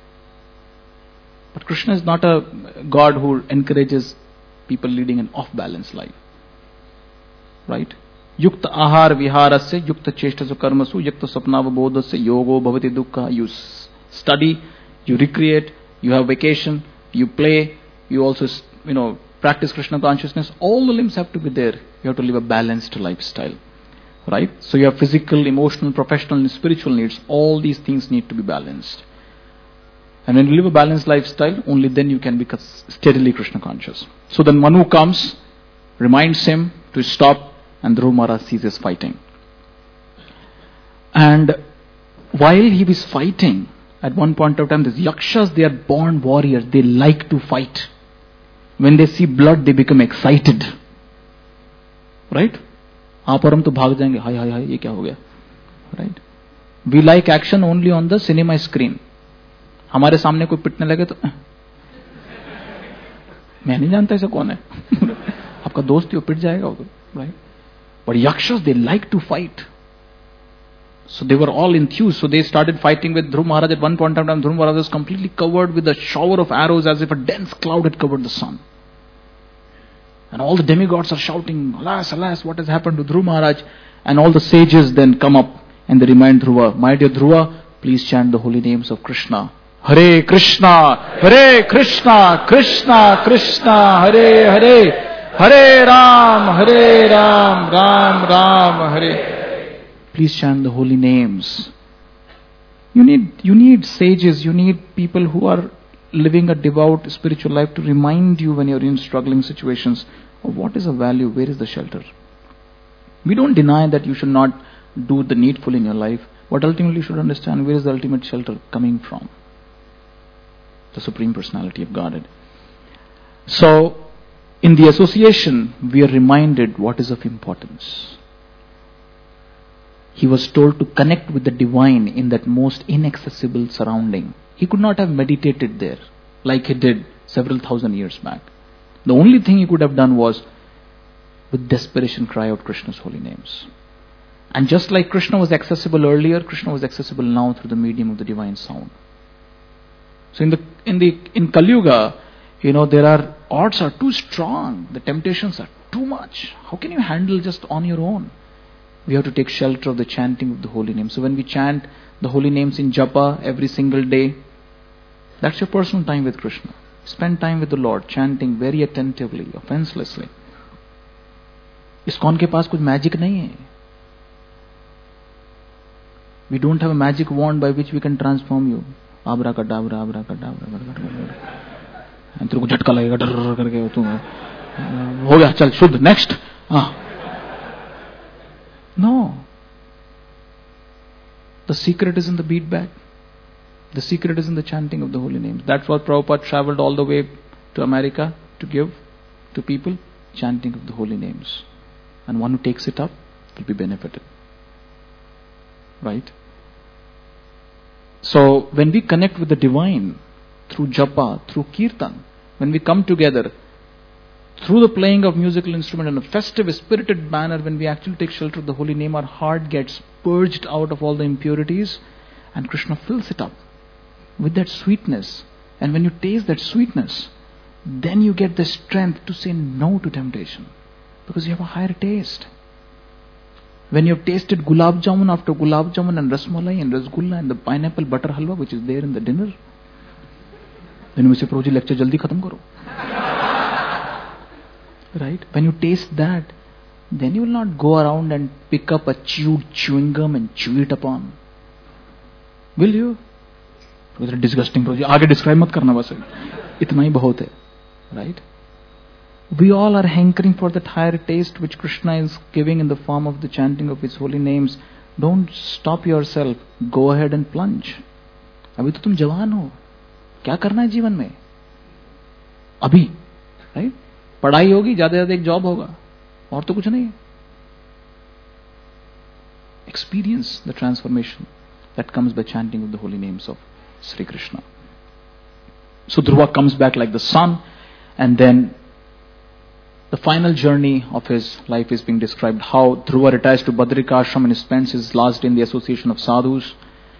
But Krishna is not a God who encourages people leading an off-balance life. Right? Yukta ahar viharasya, yukta cheshtasu karmasu, yukta sapnavabodhasya, yogo bhavati dukkha. You study, you recreate, you have vacation, you play, you also, practice Krishna consciousness. All the limbs have to be there. You have to live a balanced lifestyle. Right? So you have physical, emotional, professional and spiritual needs. All these things need to be balanced. And when you live a balanced lifestyle, only then you can become steadily Krishna conscious. So then Manu comes, reminds him to stop, and Dhruva Maharaj ceases fighting. And while he was fighting, at one point of time, these yakshas, they are born warriors. They like to fight. When they see blood, they become excited. Right? आप और हम तो भाग जाएंगे, हाय हाय हाय ये क्या हो गया. Right? We like action only on the cinema screen. हमारे सामने कोई पिटने लगे तो मैं नहीं जानता ऐसा कौन है. आपका दोस्त ही वो पिट जाएगा वो, right? But yakshas, they like to fight. So they were all enthused. So they started fighting with Dhruva Maharaj. At one point in time, Dhruva Maharaj was completely covered with a shower of arrows as if a dense cloud had covered the sun. And all the demigods are shouting, alas, alas, what has happened to Dhruva Maharaj? And all the sages then come up and they remind Dhruva, my dear Dhruva, please chant the holy names of Krishna. Hare Krishna, Krishna Krishna, Hare Hare, Hare Ram, Ram Ram, Hare. Please chant the holy names. You need sages, you need people who are living a devout spiritual life to remind you when you're in struggling situations of what is the value, where is the shelter. We don't deny that you should not do the needful in your life, but ultimately you should understand where is the ultimate shelter coming from. The Supreme Personality of Godhead. So, in the association, we are reminded what is of importance. He was told to connect with the divine in that most inaccessible surrounding. He could not have meditated there like he did several thousand years back. The only thing he could have done was with desperation cry out Krishna's holy names. And just like Krishna was accessible earlier, Krishna was accessible now through the medium of the divine sound. So in Kali Yuga, there are odds are too strong, the temptations are too much. How can you handle just on your own? We have to take shelter of the chanting of the holy names. So when we chant the holy names in japa every single day, that's your personal time with Krishna. Spend time with the Lord, chanting very attentively, offenselessly. ISKCON के पास कुछ magic नहीं है. We don't have a magic wand by which we can transform you. Abracadabra, abracadabra, abracadabra. And तेरे को झटका लगेगा डर करके तुम हो गया चल शुद्ध next. No. The secret is in the beat bag. The secret is in the chanting of the holy names. That's what Prabhupada traveled all the way to America to give to people, chanting of the holy names. And one who takes it up will be benefited. Right? So, when we connect with the divine through japa, through kirtan, when we come together through the playing of musical instrument in a festive, spirited manner, when we actually take shelter of the holy name, our heart gets purged out of all the impurities and Krishna fills it up with that sweetness. And when you taste that sweetness, then you get the strength to say no to temptation because you have a higher taste. When you have tasted gulab jamun after gulab jamun and rasmalai and rasgulla and the pineapple butter halwa which is there in the dinner, then you say, Prabhuji, lecture jaldi khatam karo. Right? When you taste that, then you will not go around and pick up a chewing gum and chew it upon. Will you? Because it's disgusting. Prabhuji, आगे describe मत करना बस. इतना ही बहुत है. Right? We all are hankering for that higher taste which Krishna is giving in the form of the chanting of His holy names. Don't stop yourself. Go ahead and plunge. अभी तो तुम जवान हो. क्या करना है जीवन में? अभी, right? पढ़ाई होगी, ज्यादा ज्यादा एक जॉब होगा, और तो कुछ नहीं है. Experience the transformation that comes by chanting of the holy names of Sri Krishna. So Dhruva comes back like the sun, and then the final journey of his life is being described. How Dhruva retires to Badrika Ashram and spends his last day in the association of sadhus.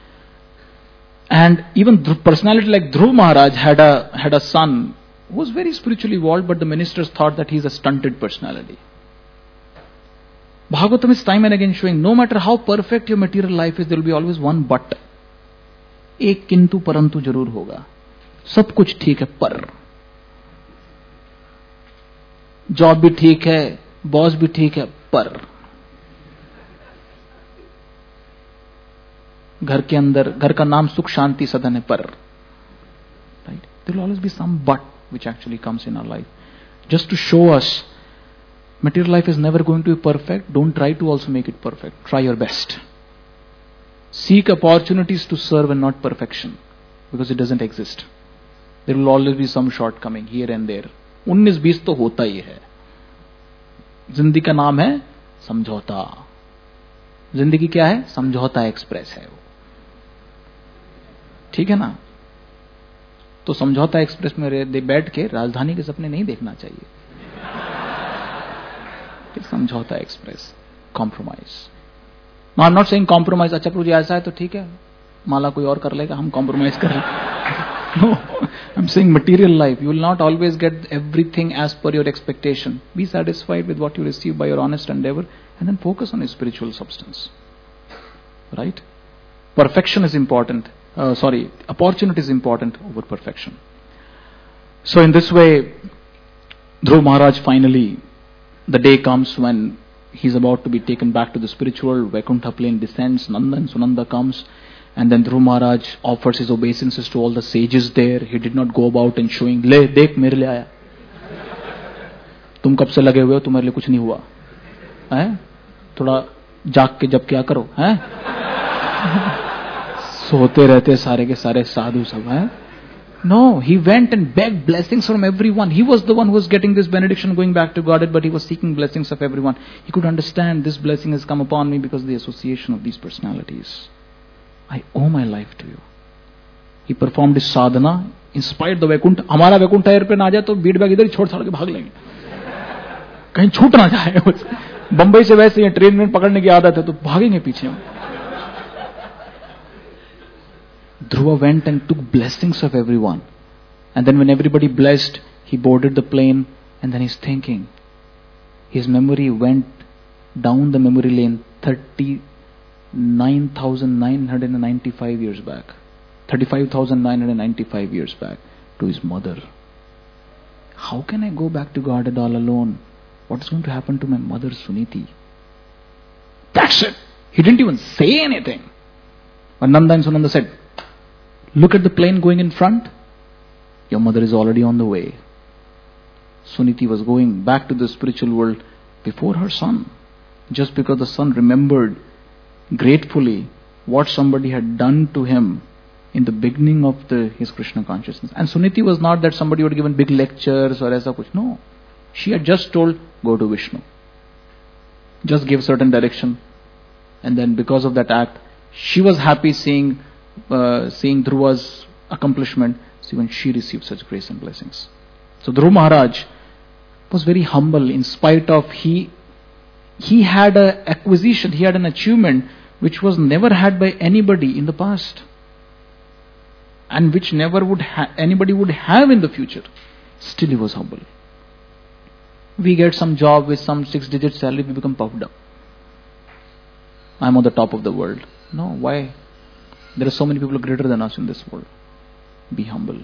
And even personality like Dhruv Maharaj had a son who was very spiritually evolved, but the ministers thought that he is a stunted personality. Bhagavatam is time and again showing, no matter how perfect your material life is, there will be always one but. एक किंतु परंतु जरूर होगा. सब कुछ ठीक है पर. जॉब भी ठीक है, बॉस भी ठीक है, पर घर के अंदर, घर का नाम सुख शांति सदन है, पर. Right? There will always be some but which actually comes in our life. Just to show us, material life is never going to be perfect. Don't try to also make it perfect. Try your best. Seek opportunities to serve and not perfection, because it doesn't exist. There will always be some shortcoming here and there. 19-20 तो होता ही है. जिंदगी का नाम है समझौता. जिंदगी क्या है? समझौता एक्सप्रेस है वो. ठीक है ना? तो समझौता एक्सप्रेस में बैठ के राजधानी के सपने नहीं देखना चाहिए. Samjhauta express, compromise. Now I'm not saying compromise. अच्छा प्रभु जी ऐसा है तो ठीक है, माला कोई और कर लेगा, हम कॉम्प्रोमाइज कर लेंगे. No, I'm saying material life. You will not always get everything as per your expectation. Be satisfied with what you receive by your honest endeavor, and then focus on your spiritual substance. Right? Perfection is important. Opportunity is important over perfection. So in this way, Dhruv Maharaj finally, the day comes when he's about to be taken back to the spiritual. Vaikuntha plane descends. Nanda and Sunanda comes. And then Dhruv Maharaj offers his obeisances to all the sages there. He did not go about and showing, ले देख मेरे लिए आया. तुम कब से लगे हुए हो, तुम्हारे लिए कुछ नहीं हुआ है, थोड़ा जाग के जब क्या करो हैं. सोते रहते सारे के सारे साधु सब हैं. No, he went and begged blessings from everyone. He was the one who was getting this benediction going back to Godhead, but he was seeking blessings of everyone. He could understand this blessing has come upon me because of the association of these personalities. I owe my life to you. He performed his sadhana, inspired the Vaikuntha. हमारा Vaikuntha airplane आ जाए तो beat bag इधर ही छोड़ छाड़ के भाग लेंगे, कहीं छूट ना जाए. बंबई से वैसे ट्रेन में पकड़ने की आदत है तो भागेंगे पीछे. Dhruva went and took blessings of everyone. And then when everybody blessed, he boarded the plane, and then he's thinking. His memory went down the memory lane 39,995 years back. 35,995 years back to his mother. How can I go back to Godhead all alone? What is going to happen to my mother Suniti? That's it. He didn't even say anything. But Nanda and Sunanda said, look at the plane going in front. Your mother is already on the way. Suniti was going back to the spiritual world before her son. Just because the son remembered gratefully what somebody had done to him in the beginning of his Krishna consciousness. And Suniti was not that somebody would have given big lectures or aisa kuch. No. She had just told, go to Vishnu. Just give certain direction. And then because of that act, she was happy seeing Dhruva's accomplishment. See, when she received such grace and blessings. So Dhruv Maharaj was very humble in spite of he had an acquisition, he had an achievement which was never had by anybody in the past. And which never anybody would have in the future. Still he was humble. We get some job with some 6-digit salary, we become puffed up. I'm on the top of the world. No, why? There are so many people greater than us in this world. Be humble.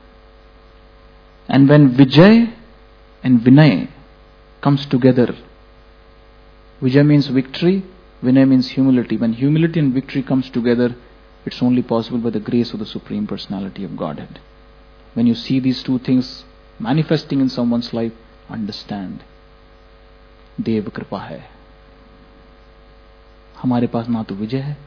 And when Vijay and Vinay comes together, Vijay means victory, Vinay means humility. When humility and victory comes together, it's only possible by the grace of the Supreme Personality of Godhead. When you see these two things manifesting in someone's life, understand. देव कृपा है. हमारे पास ना तो विजय है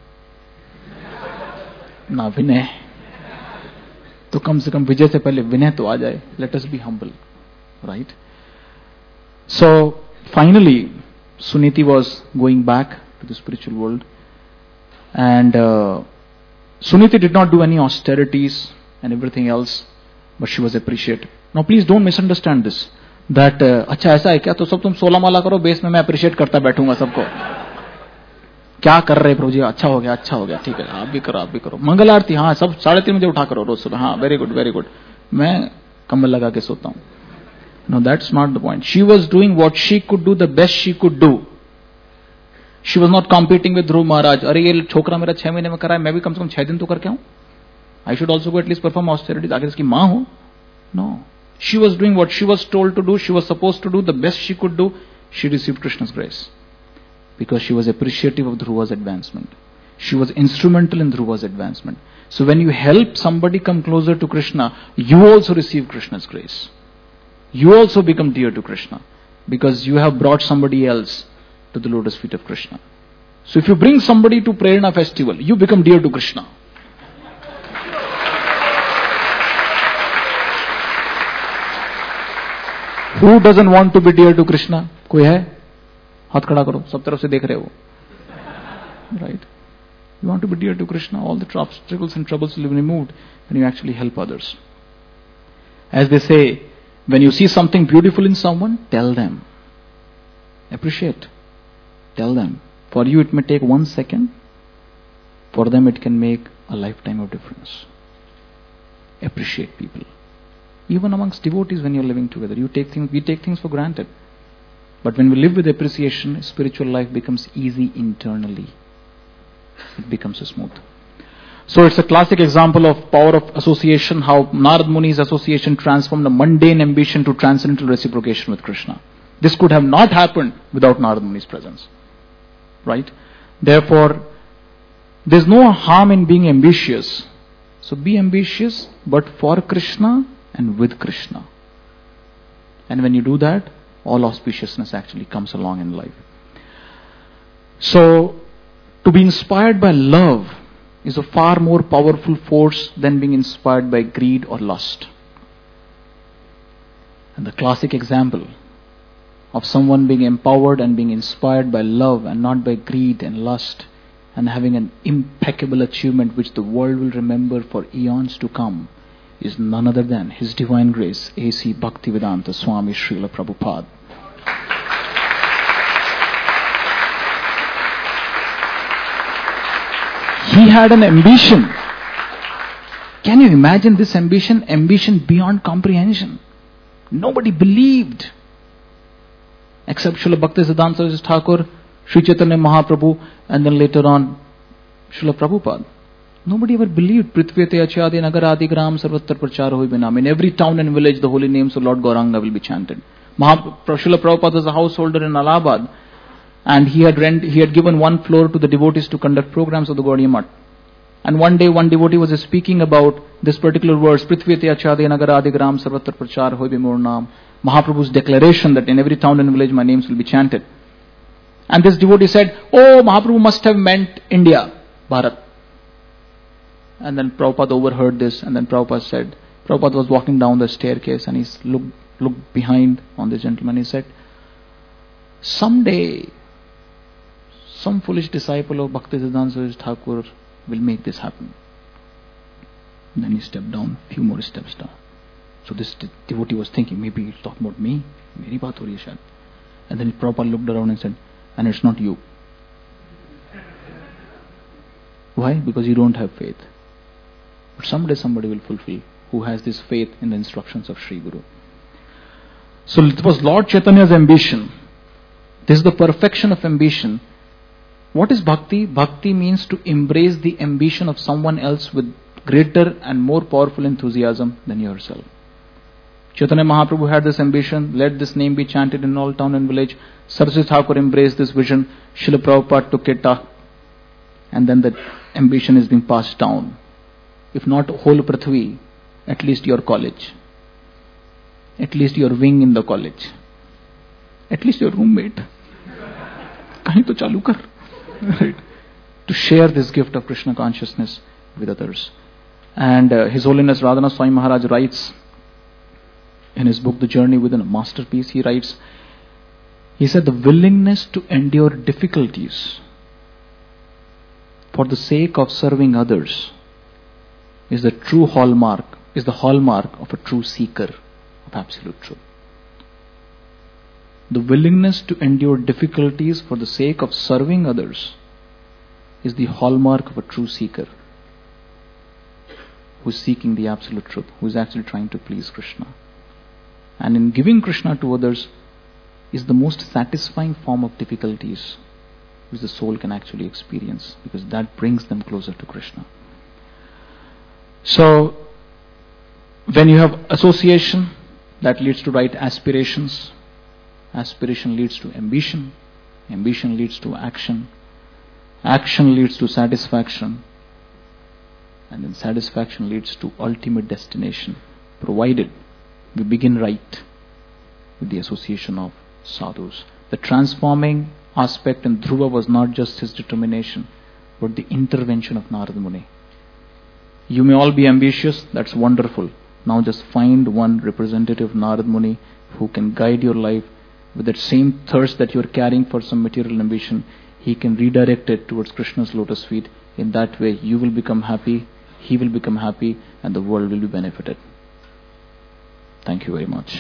ना विनय, तो कम से कम विजय से पहले विनय तो आ जाए. Let us be humble, right? So finally, Suniti was going back to the spiritual world, and Suniti did not do any austerities and everything else, but she was appreciative. Now please don't misunderstand this. That अच्छा ऐसा है क्या, तो सब तुम 16 माला करो, base में मैं अप्रिशिएट करता बैठूंगा सबको. क्या कर रहे प्रभु जी, अच्छा हो गया, ठीक है, आप भी करो. मंगल आरती, हाँ सब 3:30 बजे उठा करो रोज सुबह, हाँ वेरी गुड. मैं कम्बल लगा के सोता हूँ. No, that's not the point. She was doing what she could do, the best she could do. She was not competing with Dhruv Maharaj. अरे ये छोकरा मेरा 6 महीने में करा है, मैं भी कम से कम 6 दिन तो करके आऊं. I should also go at least perform austerities. आखिर इसकी माँ हो. No. She was doing what she was told to do, she was supposed to do, the best she could do. She received Krishna's grace. Because she was appreciative of Dhruva's advancement. She was instrumental in Dhruva's advancement. So when you help somebody come closer to Krishna, you also receive Krishna's grace. You also become dear to Krishna. Because you have brought somebody else to the lotus feet of Krishna. So if you bring somebody to Prerna festival, you become dear to Krishna. Who doesn't want to be dear to Krishna? कोई है? हाथ खड़ा करो, सब तरफ से देख रहे हो. Right? You want to be dear to Krishna, all the obstacles and troubles will be removed when you actually help others. As they say, when you see something beautiful in someone, tell them. Appreciate. Tell them. For you it may take 1 second. For them it can make a lifetime of difference. Appreciate people. Even amongst devotees, when you're living together, we take things for granted. But when we live with appreciation, spiritual life becomes easy internally. It becomes smooth. So it's a classic example of power of association, how Narad Muni's association transformed a mundane ambition to transcendental reciprocation with Krishna. This could have not happened without Narad Muni's presence. Right? Therefore, there's no harm in being ambitious. So be ambitious, but for Krishna and with Krishna. And when you do that, all auspiciousness actually comes along in life. So, to be inspired by love is a far more powerful force than being inspired by greed or lust. And the classic example of someone being empowered and being inspired by love and not by greed and lust, and having an impeccable achievement which the world will remember for eons to come, is none other than His Divine Grace, A.C. Bhaktivedanta Swami Srila Prabhupada. He had an ambition. Can you imagine this ambition? Ambition beyond comprehension. Nobody believed except Srila Bhaktisiddhanta Saraswati Thakur, Sri Chaitanya Mahaprabhu, and then later on Srila Prabhupada. Nobody ever believed Prithvyate Achyadi Nagaradi Gram Sarvattar Prachar Hoi Binam. In every town and village, the holy names of Lord Gauranga will be chanted. Srila Prabhupada was a householder in Allahabad, and he had given one floor to the devotees to conduct programs of the Gaudiya Math. And one day, one devotee was speaking about this particular verse, Prithvyate Achyadi Nagaradi Gram Sarvattar Prachar Hoi Bimurnam, Mahaprabhu's declaration that in every town and village my names will be chanted. And this devotee said, oh, Mahaprabhu must have meant India, Bharat. And then Prabhupada overheard this, and then Prabhupada was walking down the staircase, and he looked behind on this gentleman. He said, someday, some foolish disciple of Bhaktisiddhanta Saraswati Thakur will make this happen. And then he stepped down, few more steps down. So this devotee was thinking, maybe he's talking about me. Meri baat ho rahi hai shayad. And then Prabhupada looked around and said, and it's not you. Why? Because you don't have faith. But someday somebody will fulfill who has this faith in the instructions of Sri Guru. So it was Lord Chaitanya's ambition. This is the perfection of ambition. What is bhakti? Bhakti means to embrace the ambition of someone else with greater and more powerful enthusiasm than yourself. Chaitanya Mahaprabhu had this ambition, let this name be chanted in all town and village. Saraswati Thakur embraced this vision, Srila Prabhupada took it up, and then that ambition is being passed down. If not whole Prithvi, at least your college, at least your wing in the college, at least your roommate. Kahin to chalu kar. Right? To share this gift of Krishna consciousness with others. And His Holiness Radhanath Swami Maharaj writes in his book The Journey Within, a masterpiece, he writes, he said, the willingness to endure difficulties for the sake of serving others is the hallmark of a true seeker of absolute truth. The willingness to endure difficulties for the sake of serving others is the hallmark of a true seeker who is seeking the absolute truth, who is actually trying to please Krishna. And in giving Krishna to others is the most satisfying form of difficulties which the soul can actually experience, because that brings them closer to Krishna. So, when you have association, that leads to right aspirations. Aspiration leads to ambition. Ambition leads to action. Action leads to satisfaction. And then satisfaction leads to ultimate destination, provided we begin right with the association of sadhus. The transforming aspect in Dhruva was not just his determination, but the intervention of Narad Muni. You may all be ambitious, that's wonderful. Now just find one representative Narad Muni who can guide your life with that same thirst that you are carrying for some material ambition. He can redirect it towards Krishna's lotus feet. In that way, you will become happy, he will become happy, and the world will be benefited. Thank you very much.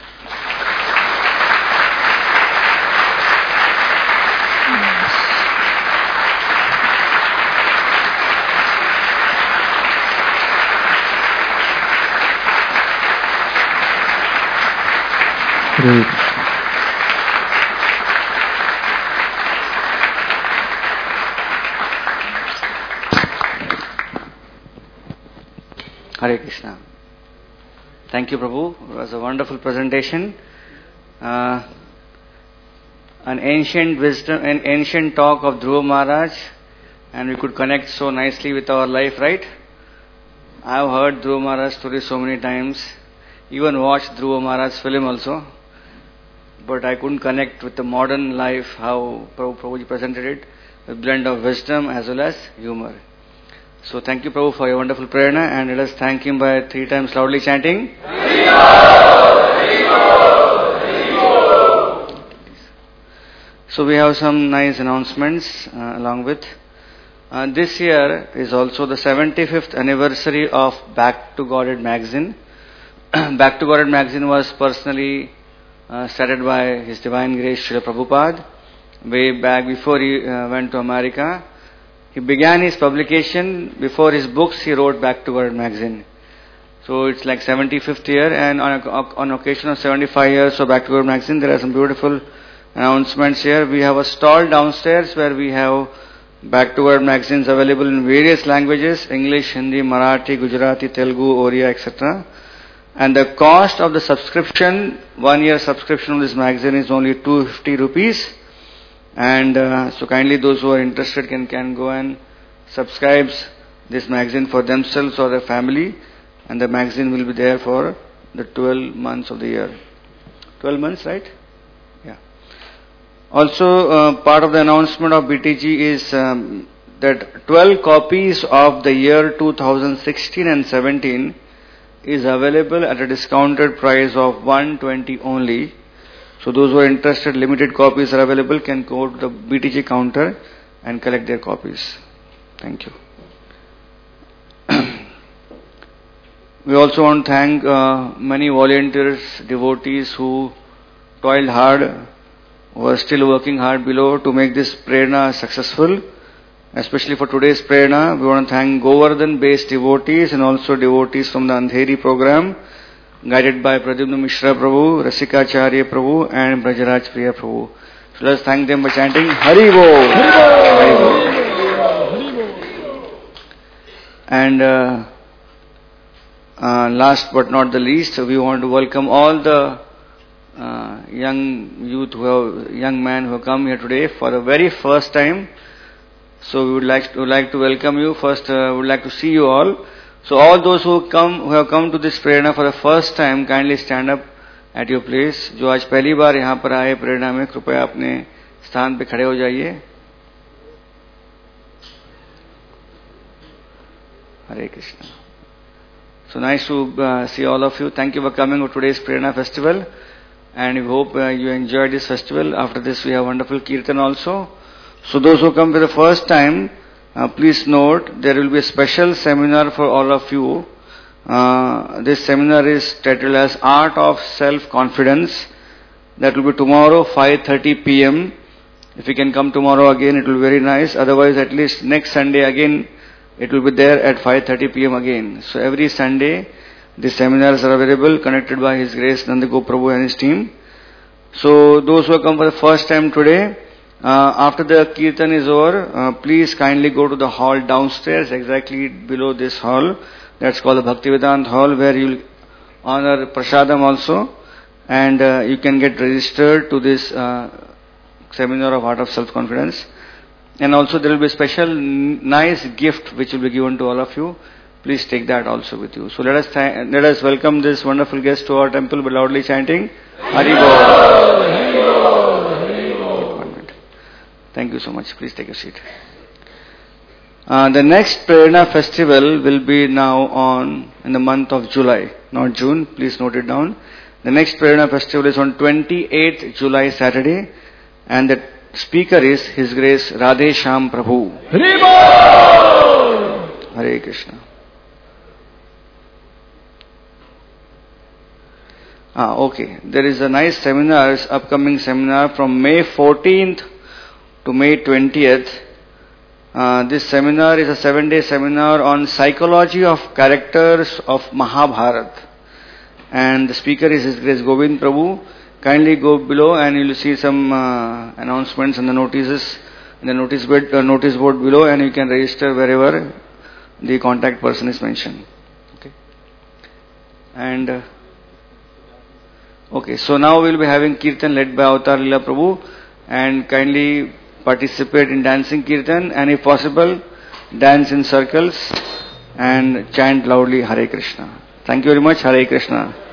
Great. Hare Krishna. Thank you, Prabhu. It was a wonderful presentation. An ancient wisdom, an ancient talk of Dhruva Maharaj, and we could connect so nicely with our life, right? I have heard Dhruva Maharaj story so many times, even watched Dhruva Maharaj film also, but I couldn't connect with the modern life, how Prabhuji presented it, a blend of wisdom as well as humor. So thank you, Prabhu, for your wonderful prayerna, and let us thank him by 3 times loudly chanting. So we have some nice announcements along with. This year is also the 75th anniversary of Back to Godhead magazine. Back to Godhead magazine was personally started by His Divine Grace Srila Prabhupada way back before he went to America. He began his publication before his books. He wrote Back to Godhead magazine. So it's like 75th year, and on occasion of 75 years of Back to Godhead magazine, there are some beautiful announcements here. We have a stall downstairs where we have Back to Godhead magazines available in various languages: English, Hindi, Marathi, Gujarati, Telugu, Oriya, etc. And the cost of the subscription, 1 year subscription of this magazine, is only 250 rupees. And so kindly those who are interested can go and subscribe this magazine for themselves or their family, and the magazine will be there for the 12 months of the year. 12 months, right? Yeah. Also, part of the announcement of BTG is that 12 copies of the year 2016 and 17 is available at a discounted price of 120 only. So those who are interested, limited copies are available, can go to the BTG counter and collect their copies. Thank you. We also want to thank many volunteers, devotees who toiled hard, who are still working hard below to make this prerna successful. Especially for today's prerna, we want to thank Govardhan-based devotees and also devotees from the Andheri program, guided by Pradyumna Mishra Prabhu, Rasikacharya Prabhu and Brajaraj Priya Prabhu. So let's thank them by chanting Hari Bol. Hari Bol. And last but not the least, we want to welcome all the young men who have come here today for the very first time. So we would like to welcome you. First, we would like to see you all. So all those who have come to this prerna for the first time, kindly stand up at your place. जो आज पहली बार यहाँ पर आए प्रेरणा में, कृपया अपने स्थान पे खड़े हो जाइए. Hare Krishna. So nice to see all of you. Thank you for coming to today's Prerna festival, and we hope you enjoyed this festival. After this, we have wonderful kirtan also. So those who come for the first time, please note there will be a special seminar for all of you. This seminar is titled as Art of Self-Confidence. That will be tomorrow 5:30 p.m. If you can come tomorrow again, it will be very nice. Otherwise, at least next Sunday again, it will be there at 5:30 p.m. again. So every Sunday, these seminars are available, connected by His Grace Nandagop Prabhu and his team. So those who have come for the first time today, after the kirtan is over, please kindly go to the hall downstairs, exactly below this hall. That's called the Bhaktivedanta Hall, where you will honor prasadam also, and you can get registered to this seminar of Art of Self-Confidence. And also there will be a special nice gift which will be given to all of you. Please take that also with you. So let us welcome this wonderful guest to our temple by loudly chanting Hari Bol. Thank you so much. Please take a seat. The next Prerna festival will be now in the month of July, not June. Please note it down. The next Prerna festival is on 28th July, Saturday, and the speaker is His Grace Radhe Shyam Prabhu. Hari Bol! Hare Krishna. Okay. There is a nice upcoming seminar from May 14th to May 20th. This seminar is a 7-day seminar on psychology of characters of Mahabharata. And the speaker is His Grace Govind Prabhu. Kindly go below and you will see some announcements and the notices in the notice board below, and you can register wherever the contact person is mentioned. Okay. And okay, so now we will be having kirtan led by Avatar Leela Prabhu, and kindly participate in dancing kirtan, and if possible, dance in circles and chant loudly Hare Krishna. Thank you very much. Hare Krishna.